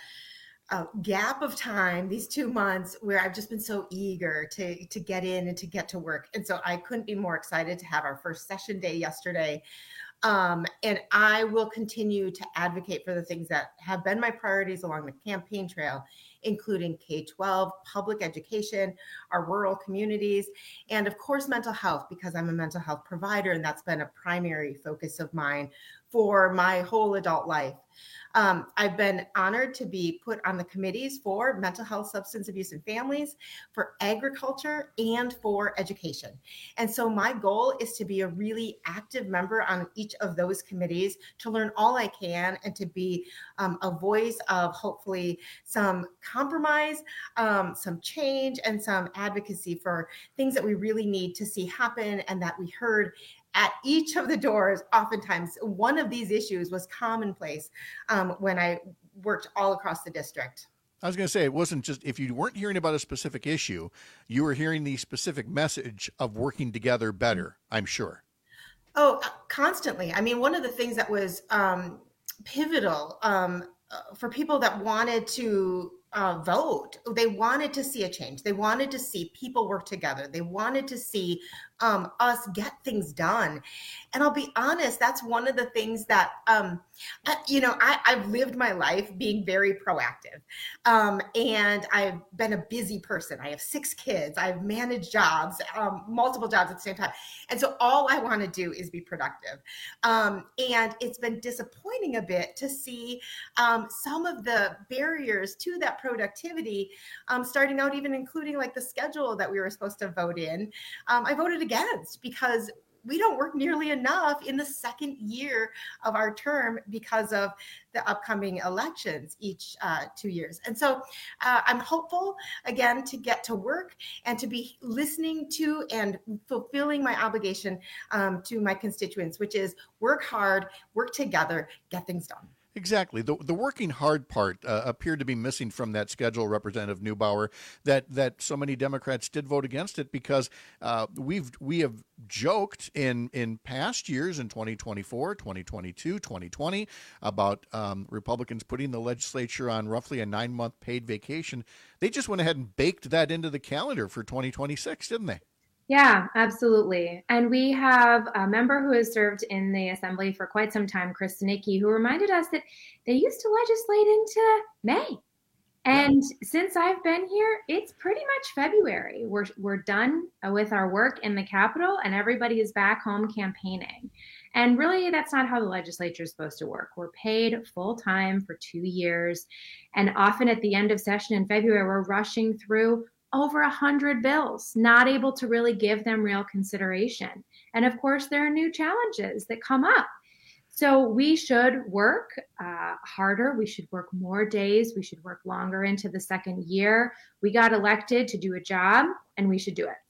gap of time, these 2 months, where I've just been so eager to get in and to get to work. And so I couldn't be more excited to have our first session day yesterday. And I will continue to advocate for the things that have been my priorities along the campaign trail, including K-12, public education, our rural communities, and of course, mental health, because I'm a mental health provider, and that's been a primary focus of mine for my whole adult life. I've been honored to be put on the committees for mental health, substance abuse, and families, for agriculture, and for education. And so my goal is to be a really active member on each of those committees, to learn all I can, and to be a voice of hopefully some compromise, some change, and some advocacy for things that we really need to see happen and that we heard at each of the doors. Oftentimes, one of these issues was commonplace when I worked all across the district. I was going to say, it wasn't just, if you weren't hearing about a specific issue, you were hearing the specific message of working together better, I'm sure. Oh, constantly. I mean, one of the things that was pivotal for people that wanted to vote, they wanted to see a change. They wanted to see people work together. They wanted to see us get things done. And I'll be honest, that's one of the things that, I've lived my life being very proactive. And I've been a busy person. I have 6 kids. I've managed jobs, multiple jobs at the same time. And so all I want to do is be productive. And it's been disappointing a bit to see some of the barriers to that productivity, starting out even including like the schedule that we were supposed to vote in. I voted against because we don't work nearly enough in the second year of our term because of the upcoming elections each 2 years. And so I'm hopeful, again, to get to work and to be listening to and fulfilling my obligation to my constituents, which is work hard, work together, get things done. Exactly. The working hard part appeared to be missing from that schedule, Representative Neubauer, that so many Democrats did vote against it because we have joked in past years, in 2024, 2022, 2020, about Republicans putting the legislature on roughly a 9-month paid vacation. They just went ahead and baked that into the calendar for 2026, didn't they? Yeah, absolutely. And we have a member who has served in the assembly for quite some time, Chris Stanicki, who reminded us that they used to legislate into May. And since I've been here, it's pretty much February. We're done with our work in the Capitol and everybody is back home campaigning. And really, that's not how the legislature is supposed to work. We're paid full time for 2 years. And often at the end of session in February, we're rushing through over 100 bills, not able to really give them real consideration. And of course, there are new challenges that come up. So we should work harder. We should work more days. We should work longer into the second year. We got elected to do a job, and we should do it.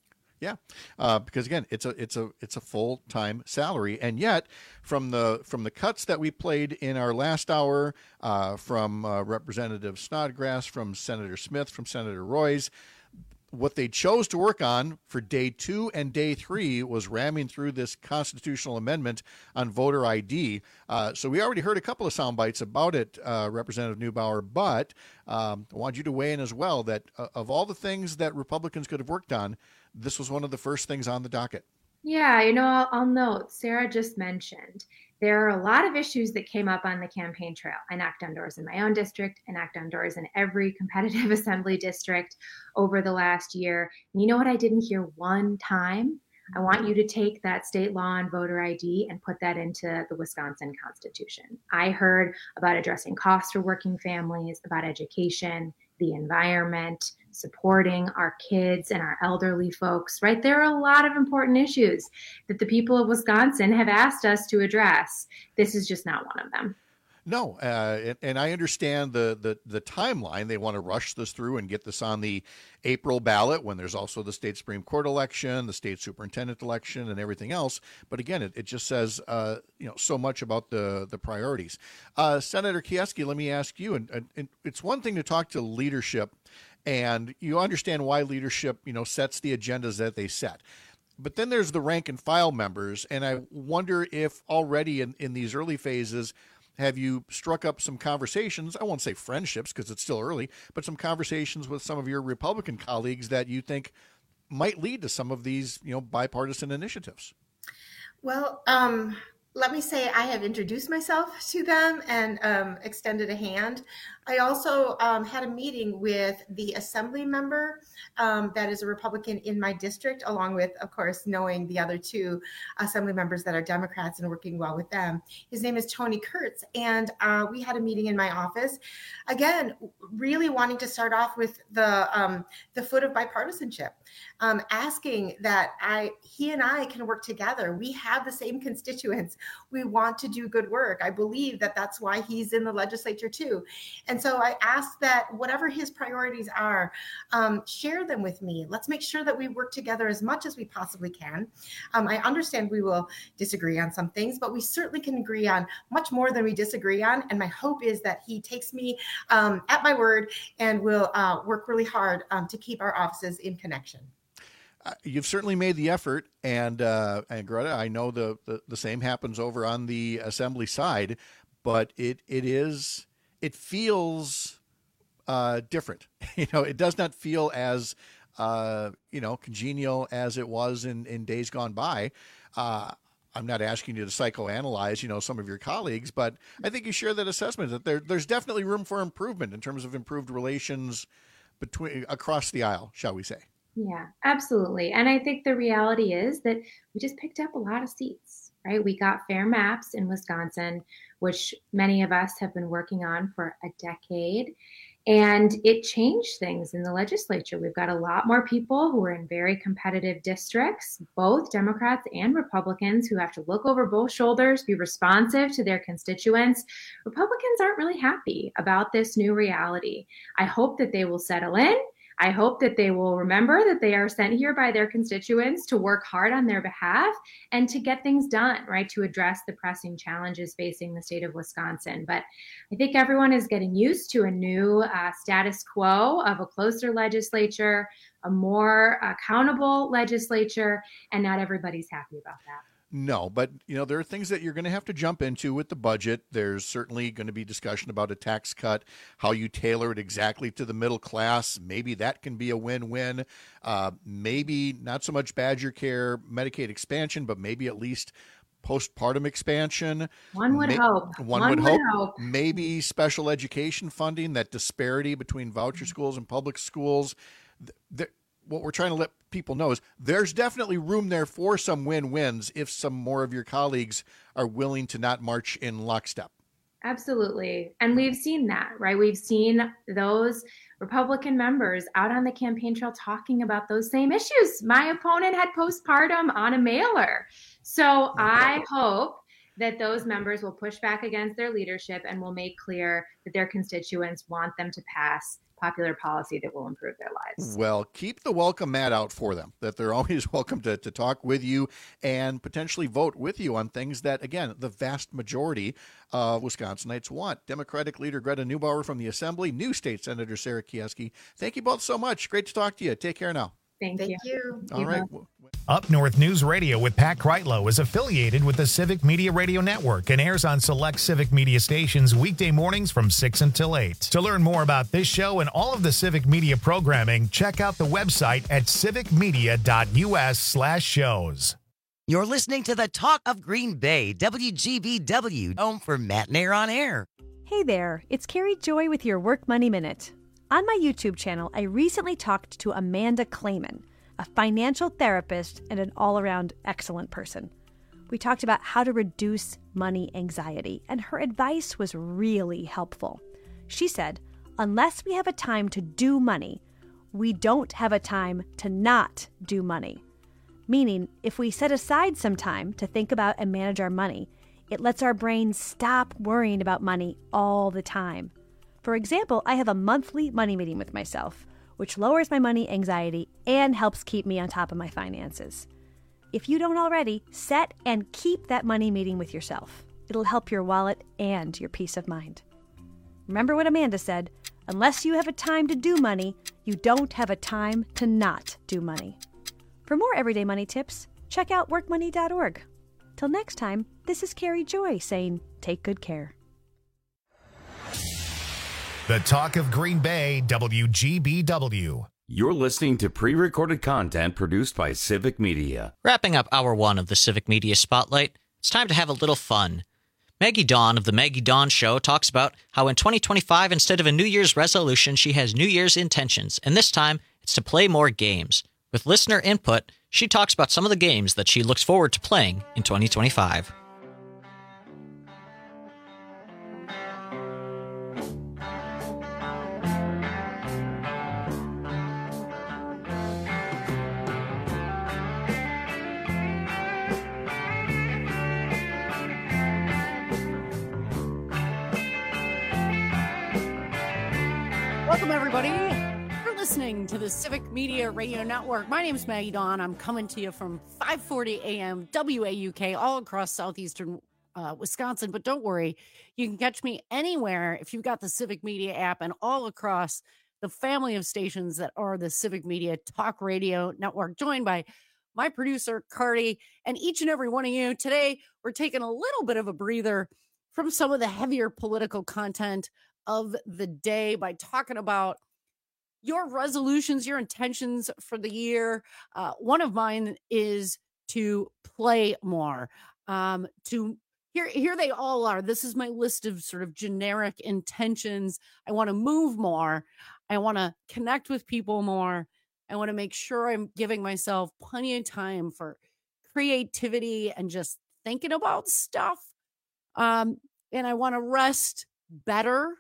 Yeah, because again, it's a full-time salary, and yet from the cuts that we played in our last hour, from Representative Snodgrass, from Senator Smith, from Senator Royce, what they chose to work on for day 2 and day 3 was ramming through this constitutional amendment on voter ID. So we already heard a couple of sound bites about it, Representative Neubauer, but I want you to weigh in as well that of all the things that Republicans could have worked on, this was one of the first things on the docket. Yeah, I'll note, Sarah just mentioned, there are a lot of issues that came up on the campaign trail. I knocked on doors in my own district. I knocked on doors in every competitive assembly district over the last year. And you know what I didn't hear one time? I want you to take that state law on voter ID and put that into the Wisconsin Constitution. I heard about addressing costs for working families, about education, the environment, supporting our kids and our elderly folks, right? There are a lot of important issues that the people of Wisconsin have asked us to address. This is just not one of them. No, and I understand the timeline. They want to rush this through and get this on the April ballot when there's also the state Supreme Court election, the state superintendent election, and everything else. But again, it just says so much about the priorities. Senator Kieski, let me ask you, and it's one thing to talk to leadership, and you understand why leadership sets the agendas that they set. But then there's the rank and file members, and I wonder if already in these early phases, have you struck up some conversations? I won't say friendships because it's still early, but some conversations with some of your Republican colleagues that you think might lead to some of these, bipartisan initiatives? Well, let me say I have introduced myself to them and extended a hand. I also had a meeting with the assembly member that is a Republican in my district, along with, of course, knowing the other 2 assembly members that are Democrats and working well with them. His name is Tony Kurtz, and we had a meeting in my office. Again, really wanting to start off with the foot of bipartisanship, asking that he and I can work together. We have the same constituents. We want to do good work. I believe that that's why he's in the legislature too. And so I asked that whatever his priorities are, share them with me. Let's make sure that we work together as much as we possibly can. I understand we will disagree on some things, but we certainly can agree on much more than we disagree on. And my hope is that he takes me at my word and will work really hard to keep our offices in connection. You've certainly made the effort, and Greta, I know the same happens over on the assembly side, but it feels different. It does not feel as congenial as it was in days gone by. I'm not asking you to psychoanalyze, some of your colleagues, but I think you share that assessment that there's definitely room for improvement in terms of improved relations across the aisle, shall we say. Yeah, absolutely. And I think the reality is that we just picked up a lot of seats, right? We got fair maps in Wisconsin, which many of us have been working on for a decade. And it changed things in the legislature. We've got a lot more people who are in very competitive districts, both Democrats and Republicans, who have to look over both shoulders, be responsive to their constituents. Republicans aren't really happy about this new reality. I hope that they will settle in. I hope that they will remember that they are sent here by their constituents to work hard on their behalf and to get things done, right, to address the pressing challenges facing the state of Wisconsin. But I think everyone is getting used to a new status quo of a closer legislature, a more accountable legislature, and not everybody's happy about that. No, but there are things that you're going to have to jump into with the budget. There's certainly going to be discussion about a tax cut, how you tailor it exactly to the middle class. Maybe that can be a win-win. Maybe not so much Badger Care, Medicaid expansion, but maybe at least postpartum expansion. One would hope. One would hope. Maybe special education funding, that disparity between voucher schools and public schools. What we're trying to let people know is there's definitely room there for some win-wins if some more of your colleagues are willing to not march in lockstep. Absolutely. And we've seen that, right? We've seen those Republican members out on the campaign trail talking about those same issues. My opponent had postpartum on a mailer. So I hope that those members will push back against their leadership and will make clear that their constituents want them to pass popular policy that will improve their lives. Well, keep the welcome mat out for them, that they're always welcome to talk with you and potentially vote with you on things that, again, the vast majority of Wisconsinites want. Democratic leader Greta Neubauer from the Assembly, new state Senator Sarah Kieski. Thank you both so much. Great to talk to you. Take care now. Thank you. All right. Up North News Radio with Pat Kreitlow is affiliated with the Civic Media Radio Network and airs on select Civic Media stations weekday mornings from 6 until 8. To learn more about this show and all of the Civic Media programming, check out the website at civicmedia.us/shows. You're listening to the Talk of Green Bay, WGBW, home for Matt and Air on Air. Hey there, it's Carrie Joy with your Work Money Minute. On my YouTube channel, I recently talked to Amanda Clayman, a financial therapist and an all-around excellent person. We talked about how to reduce money anxiety, and her advice was really helpful. She said, unless we have a time to do money, we don't have a time to not do money. Meaning, if we set aside some time to think about and manage our money, it lets our brain stop worrying about money all the time. For example, I have a monthly money meeting with myself, which lowers my money anxiety and helps keep me on top of my finances. If you don't already, set and keep that money meeting with yourself. It'll help your wallet and your peace of mind. Remember what Amanda said, unless you have a time to do money, you don't have a time to not do money. For more everyday money tips, check out workmoney.org. Till next time, this is Carrie Joy saying, take good care. The Talk of Green Bay, WGBW. You're listening to pre-recorded content produced by Civic Media. Wrapping up Hour 1 of the Civic Media Spotlight, it's time to have a little fun. Maggie Dawn of The Maggie Dawn Show talks about how in 2025, instead of a New Year's resolution, she has New Year's intentions, and this time it's to play more games. With listener input, she talks about some of the games that she looks forward to playing in 2025. Welcome, everybody. You're listening to the Civic Media Radio Network. My name is Maggie Dawn. I'm coming to you from 5:40 a.m. WAUK all across southeastern Wisconsin. But don't worry, you can catch me anywhere if you've got the Civic Media app and all across the family of stations that are the Civic Media Talk Radio Network, joined by my producer, Cardi, and each and every one of you. Today, we're taking a little bit of a breather from some of the heavier political content of the day by talking about your resolutions, your intentions for the year. One of mine is to play more. Here they all are. This is my list of sort of generic intentions. I want to move more. I want to connect with people more. I want to make sure I'm giving myself plenty of time for creativity and just thinking about stuff. And I want to rest better,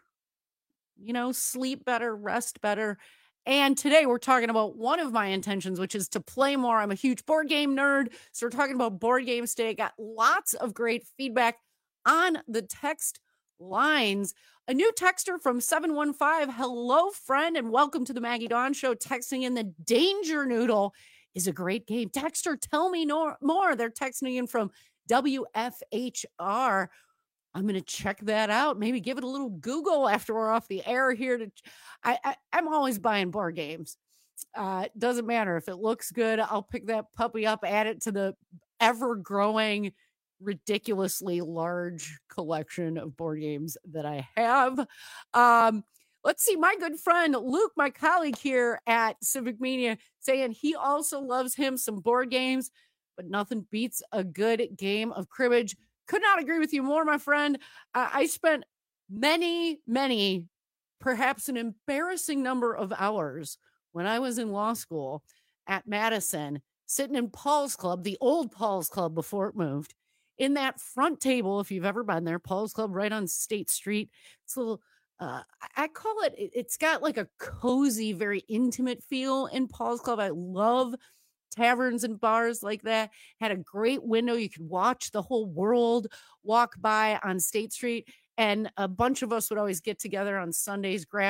sleep better, rest better. And today we're talking about one of my intentions, which is to play more. I'm a huge board game nerd. So we're talking about board games today. Got lots of great feedback on the text lines. A new texter from 715. Hello, friend, and welcome to the Maggie Dawn Show. Texting in the Danger Noodle is a great game. Texter, tell me more. They're texting in from WFHR. I'm going to check that out. Maybe give it a little Google after we're off the air here. I'm always buying board games. Doesn't matter. If it looks good, I'll pick that puppy up, add it to the ever-growing, ridiculously large collection of board games that I have. Let's see. My good friend Luke, my colleague here at Civic Media, saying he also loves him some board games, but nothing beats a good game of cribbage. Could not agree with you more, my friend. I spent many, perhaps an embarrassing number of hours when I was in law school at Madison, sitting in Paul's Club, the old Paul's Club before it moved, in that front table, if you've ever been there, Paul's Club right on State Street. It's a little, I call it, it's got like a cozy, very intimate feel in Paul's Club. I love taverns and bars like that. Had a great window. You could watch the whole world walk by on State Street. And a bunch of us would always get together on Sundays, grab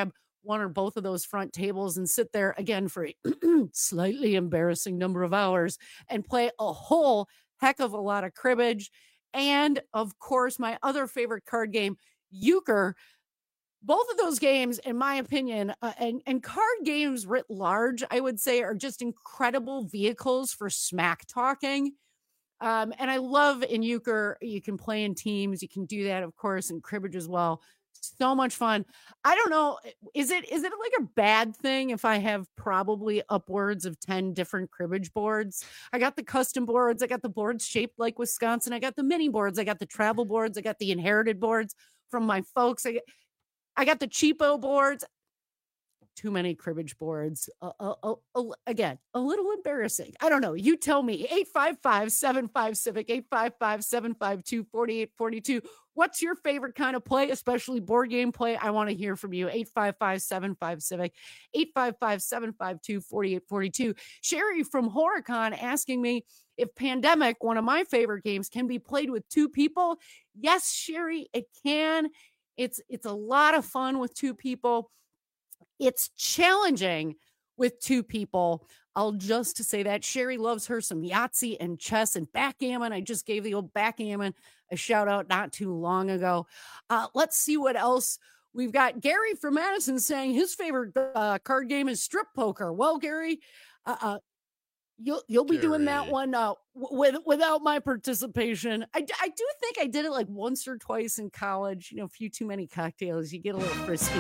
one or both of those front tables and sit there again for a slightly embarrassing number of hours and play a whole heck of a lot of cribbage. And of course, my other favorite card game, Euchre. Both of those games, in my opinion, and card games writ large, I would say, are just incredible vehicles for smack talking. And I love in Euchre, you can play in teams. You can do that, of course, in cribbage as well. So much fun. I don't know. Is it like a bad thing if I have probably upwards of 10 different cribbage boards? I got the custom boards. I got the boards shaped like Wisconsin. I got the mini boards. I got the travel boards. I got the inherited boards from my folks. I got the cheapo boards. Too many cribbage boards. Again, a little embarrassing. I don't know. You tell me. 855-75-CIVIC, 855-752-4842. What's your favorite kind of play, especially board game play? I want to hear from you. 855-75-CIVIC, 855-752-4842. Sherry from Horicon asking me if Pandemic, one of my favorite games, can be played with two people. Yes, Sherry, it can. It's a lot of fun with two people. It's challenging with two people. I'll just say that Sherry loves her some Yahtzee and chess and backgammon. I just gave the old backgammon a shout out not too long ago. Let's see what else we've got. Gary from Madison saying his favorite card game is strip poker. Well, Gary, you'll be doing that one without my participation. I do think I did it like once or twice in college. You know, a few too many cocktails, you get a little frisky.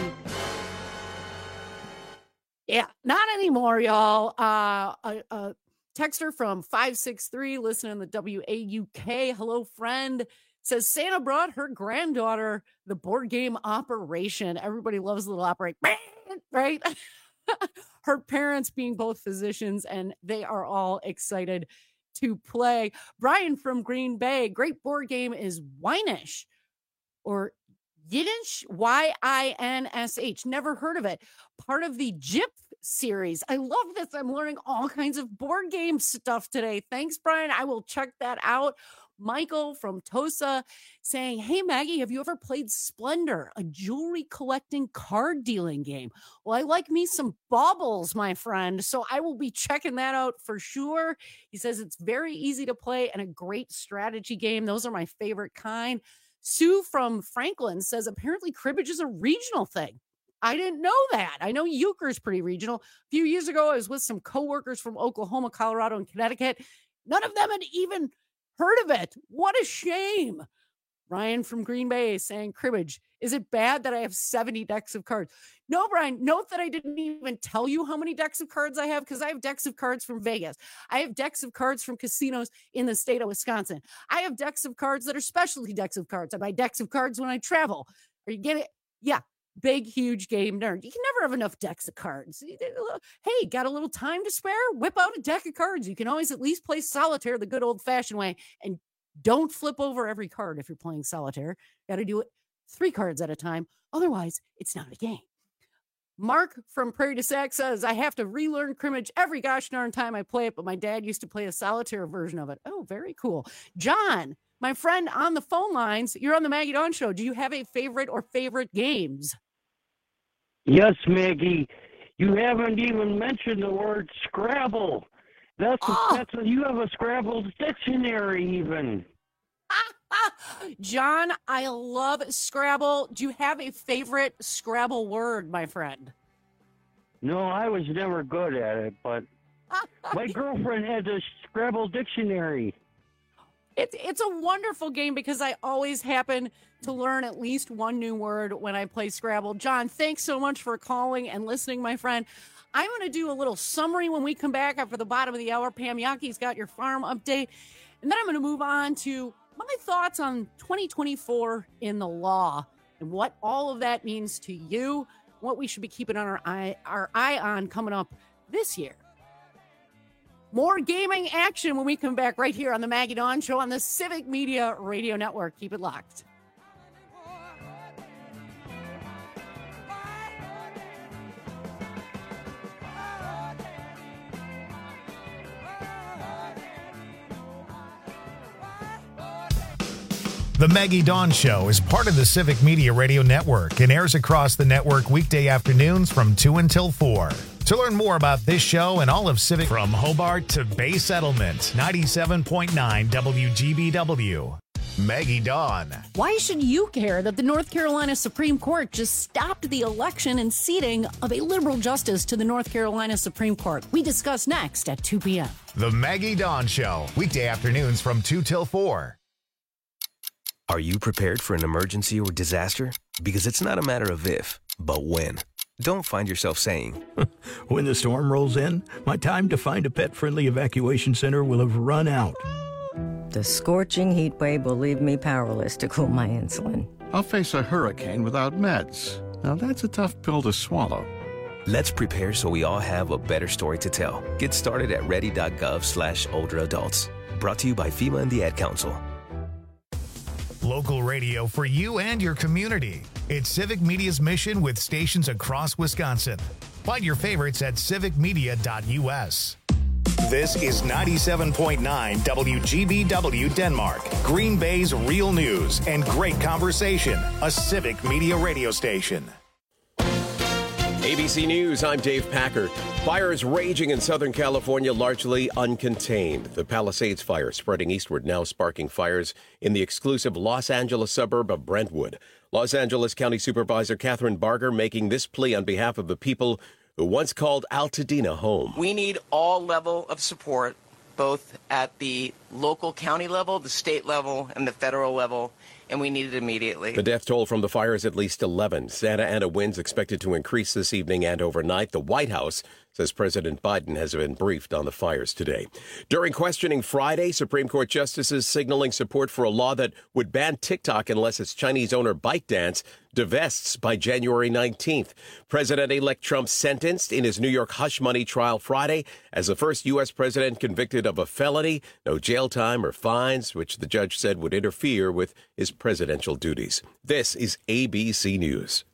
Yeah, not anymore, y'all. A texter from 563 listening to the WAUK. Hello, friend. Says Santa brought her granddaughter the board game Operation. Everybody loves a little Operation, right? Her parents being both physicians, and they are all excited to play. Brian from Green Bay. Great board game is Winish or Yiddish, Yinsh. Never heard of it. Part of the JIP series. I love this. I'm learning all kinds of board game stuff today. Thanks, Brian. I will check that out. Michael from Tosa saying, hey, Maggie, have you ever played Splendor, a jewelry collecting card dealing game? Well, I like me some baubles, my friend, so I will be checking that out for sure. He says it's very easy to play and a great strategy game. Those are my favorite kind. Sue from Franklin says apparently cribbage is a regional thing. I didn't know that. I know Euchre is pretty regional. A few years ago, I was with some coworkers from Oklahoma, Colorado, and Connecticut. None of them had even heard of it. What a shame. Ryan from Green Bay saying cribbage. Is it bad that I have 70 decks of cards? No, Brian, note that I didn't even tell you how many decks of cards I have because I have decks of cards from Vegas. I have decks of cards from casinos in the state of Wisconsin. I have decks of cards that are specialty decks of cards. I buy decks of cards when I travel. Are you getting it? Yeah. Big, huge game nerd. You can never have enough decks of cards. Hey, got a little time to spare? Whip out a deck of cards. You can always at least play solitaire the good old-fashioned way. And don't flip over every card if you're playing solitaire. Got to do it 3 cards at a time. Otherwise, it's not a game. Mark from Prairie du Sac says, I have to relearn cribbage every gosh darn time I play it, but my dad used to play a solitaire version of it. Oh, very cool. John, my friend on the phone lines, you're on the Maggie Dawn Show. Do you have a favorite or favorite games? Yes, Maggie. You haven't even mentioned the word Scrabble. That's you have a Scrabble dictionary even. John, I love Scrabble. Do you have a favorite Scrabble word, my friend? No, I was never good at it, but my girlfriend had a Scrabble dictionary. It's a wonderful game because I always happen to learn at least one new word when I play Scrabble. John, thanks so much for calling and listening, my friend. I'm going to do a little summary when we come back after the bottom of the hour. Pam Yaki's got your farm update. And then I'm going to move on to my thoughts on 2024 in the law and what all of that means to you, what we should be keeping on our eye on coming up this year. More gaming action when we come back right here on the Maggie Dawn Show on the Civic Media Radio Network. Keep it locked. The Maggie Dawn Show is part of the Civic Media Radio Network and airs across the network weekday afternoons from 2 until 4. To learn more about this show and all of Civic from Hobart to Bay Settlement, 97.9 WGBW. Maggie Dawn. Why should you care that the North Carolina Supreme Court just stopped the election and seating of a liberal justice to the North Carolina Supreme Court? We discuss next at 2 p.m. The Maggie Dawn Show, weekday afternoons from 2 till 4. Are you prepared for an emergency or disaster? Because it's not a matter of if, but when. Don't find yourself saying, when the storm rolls in, my time to find a pet-friendly evacuation center will have run out. The scorching heat wave will leave me powerless to cool my insulin. I'll face a hurricane without meds. Now that's a tough pill to swallow. Let's prepare so we all have a better story to tell. Get started at ready.gov/older adults. Brought to you by FEMA and the Ad Council. Local radio for you and your community. It's Civic Media's mission with stations across Wisconsin. Find your favorites at civicmedia.us. This is 97.9 WGBW Denmark, Green Bay's real news and great conversation, a Civic Media radio station. ABC News, I'm Dave Packer. Fires raging in Southern California, largely uncontained. The Palisades fire spreading eastward, now sparking fires in the exclusive Los Angeles suburb of Brentwood. Los Angeles County Supervisor Catherine Barger making this plea on behalf of the people who once called Altadena home. We need all level of support, both at the local county level, the state level, and the federal level, and we need it immediately. The death toll from the fire is at least 11. Santa Ana winds expected to increase this evening and overnight. The White House says President Biden has been briefed on the fires today. During questioning Friday, Supreme Court justices signaling support for a law that would ban TikTok unless its Chinese owner ByteDance divests by January 19th. President-elect Trump sentenced in his New York hush money trial Friday as the first U.S. president convicted of a felony. No jail time or fines, which the judge said would interfere with his presidential duties. This is ABC News.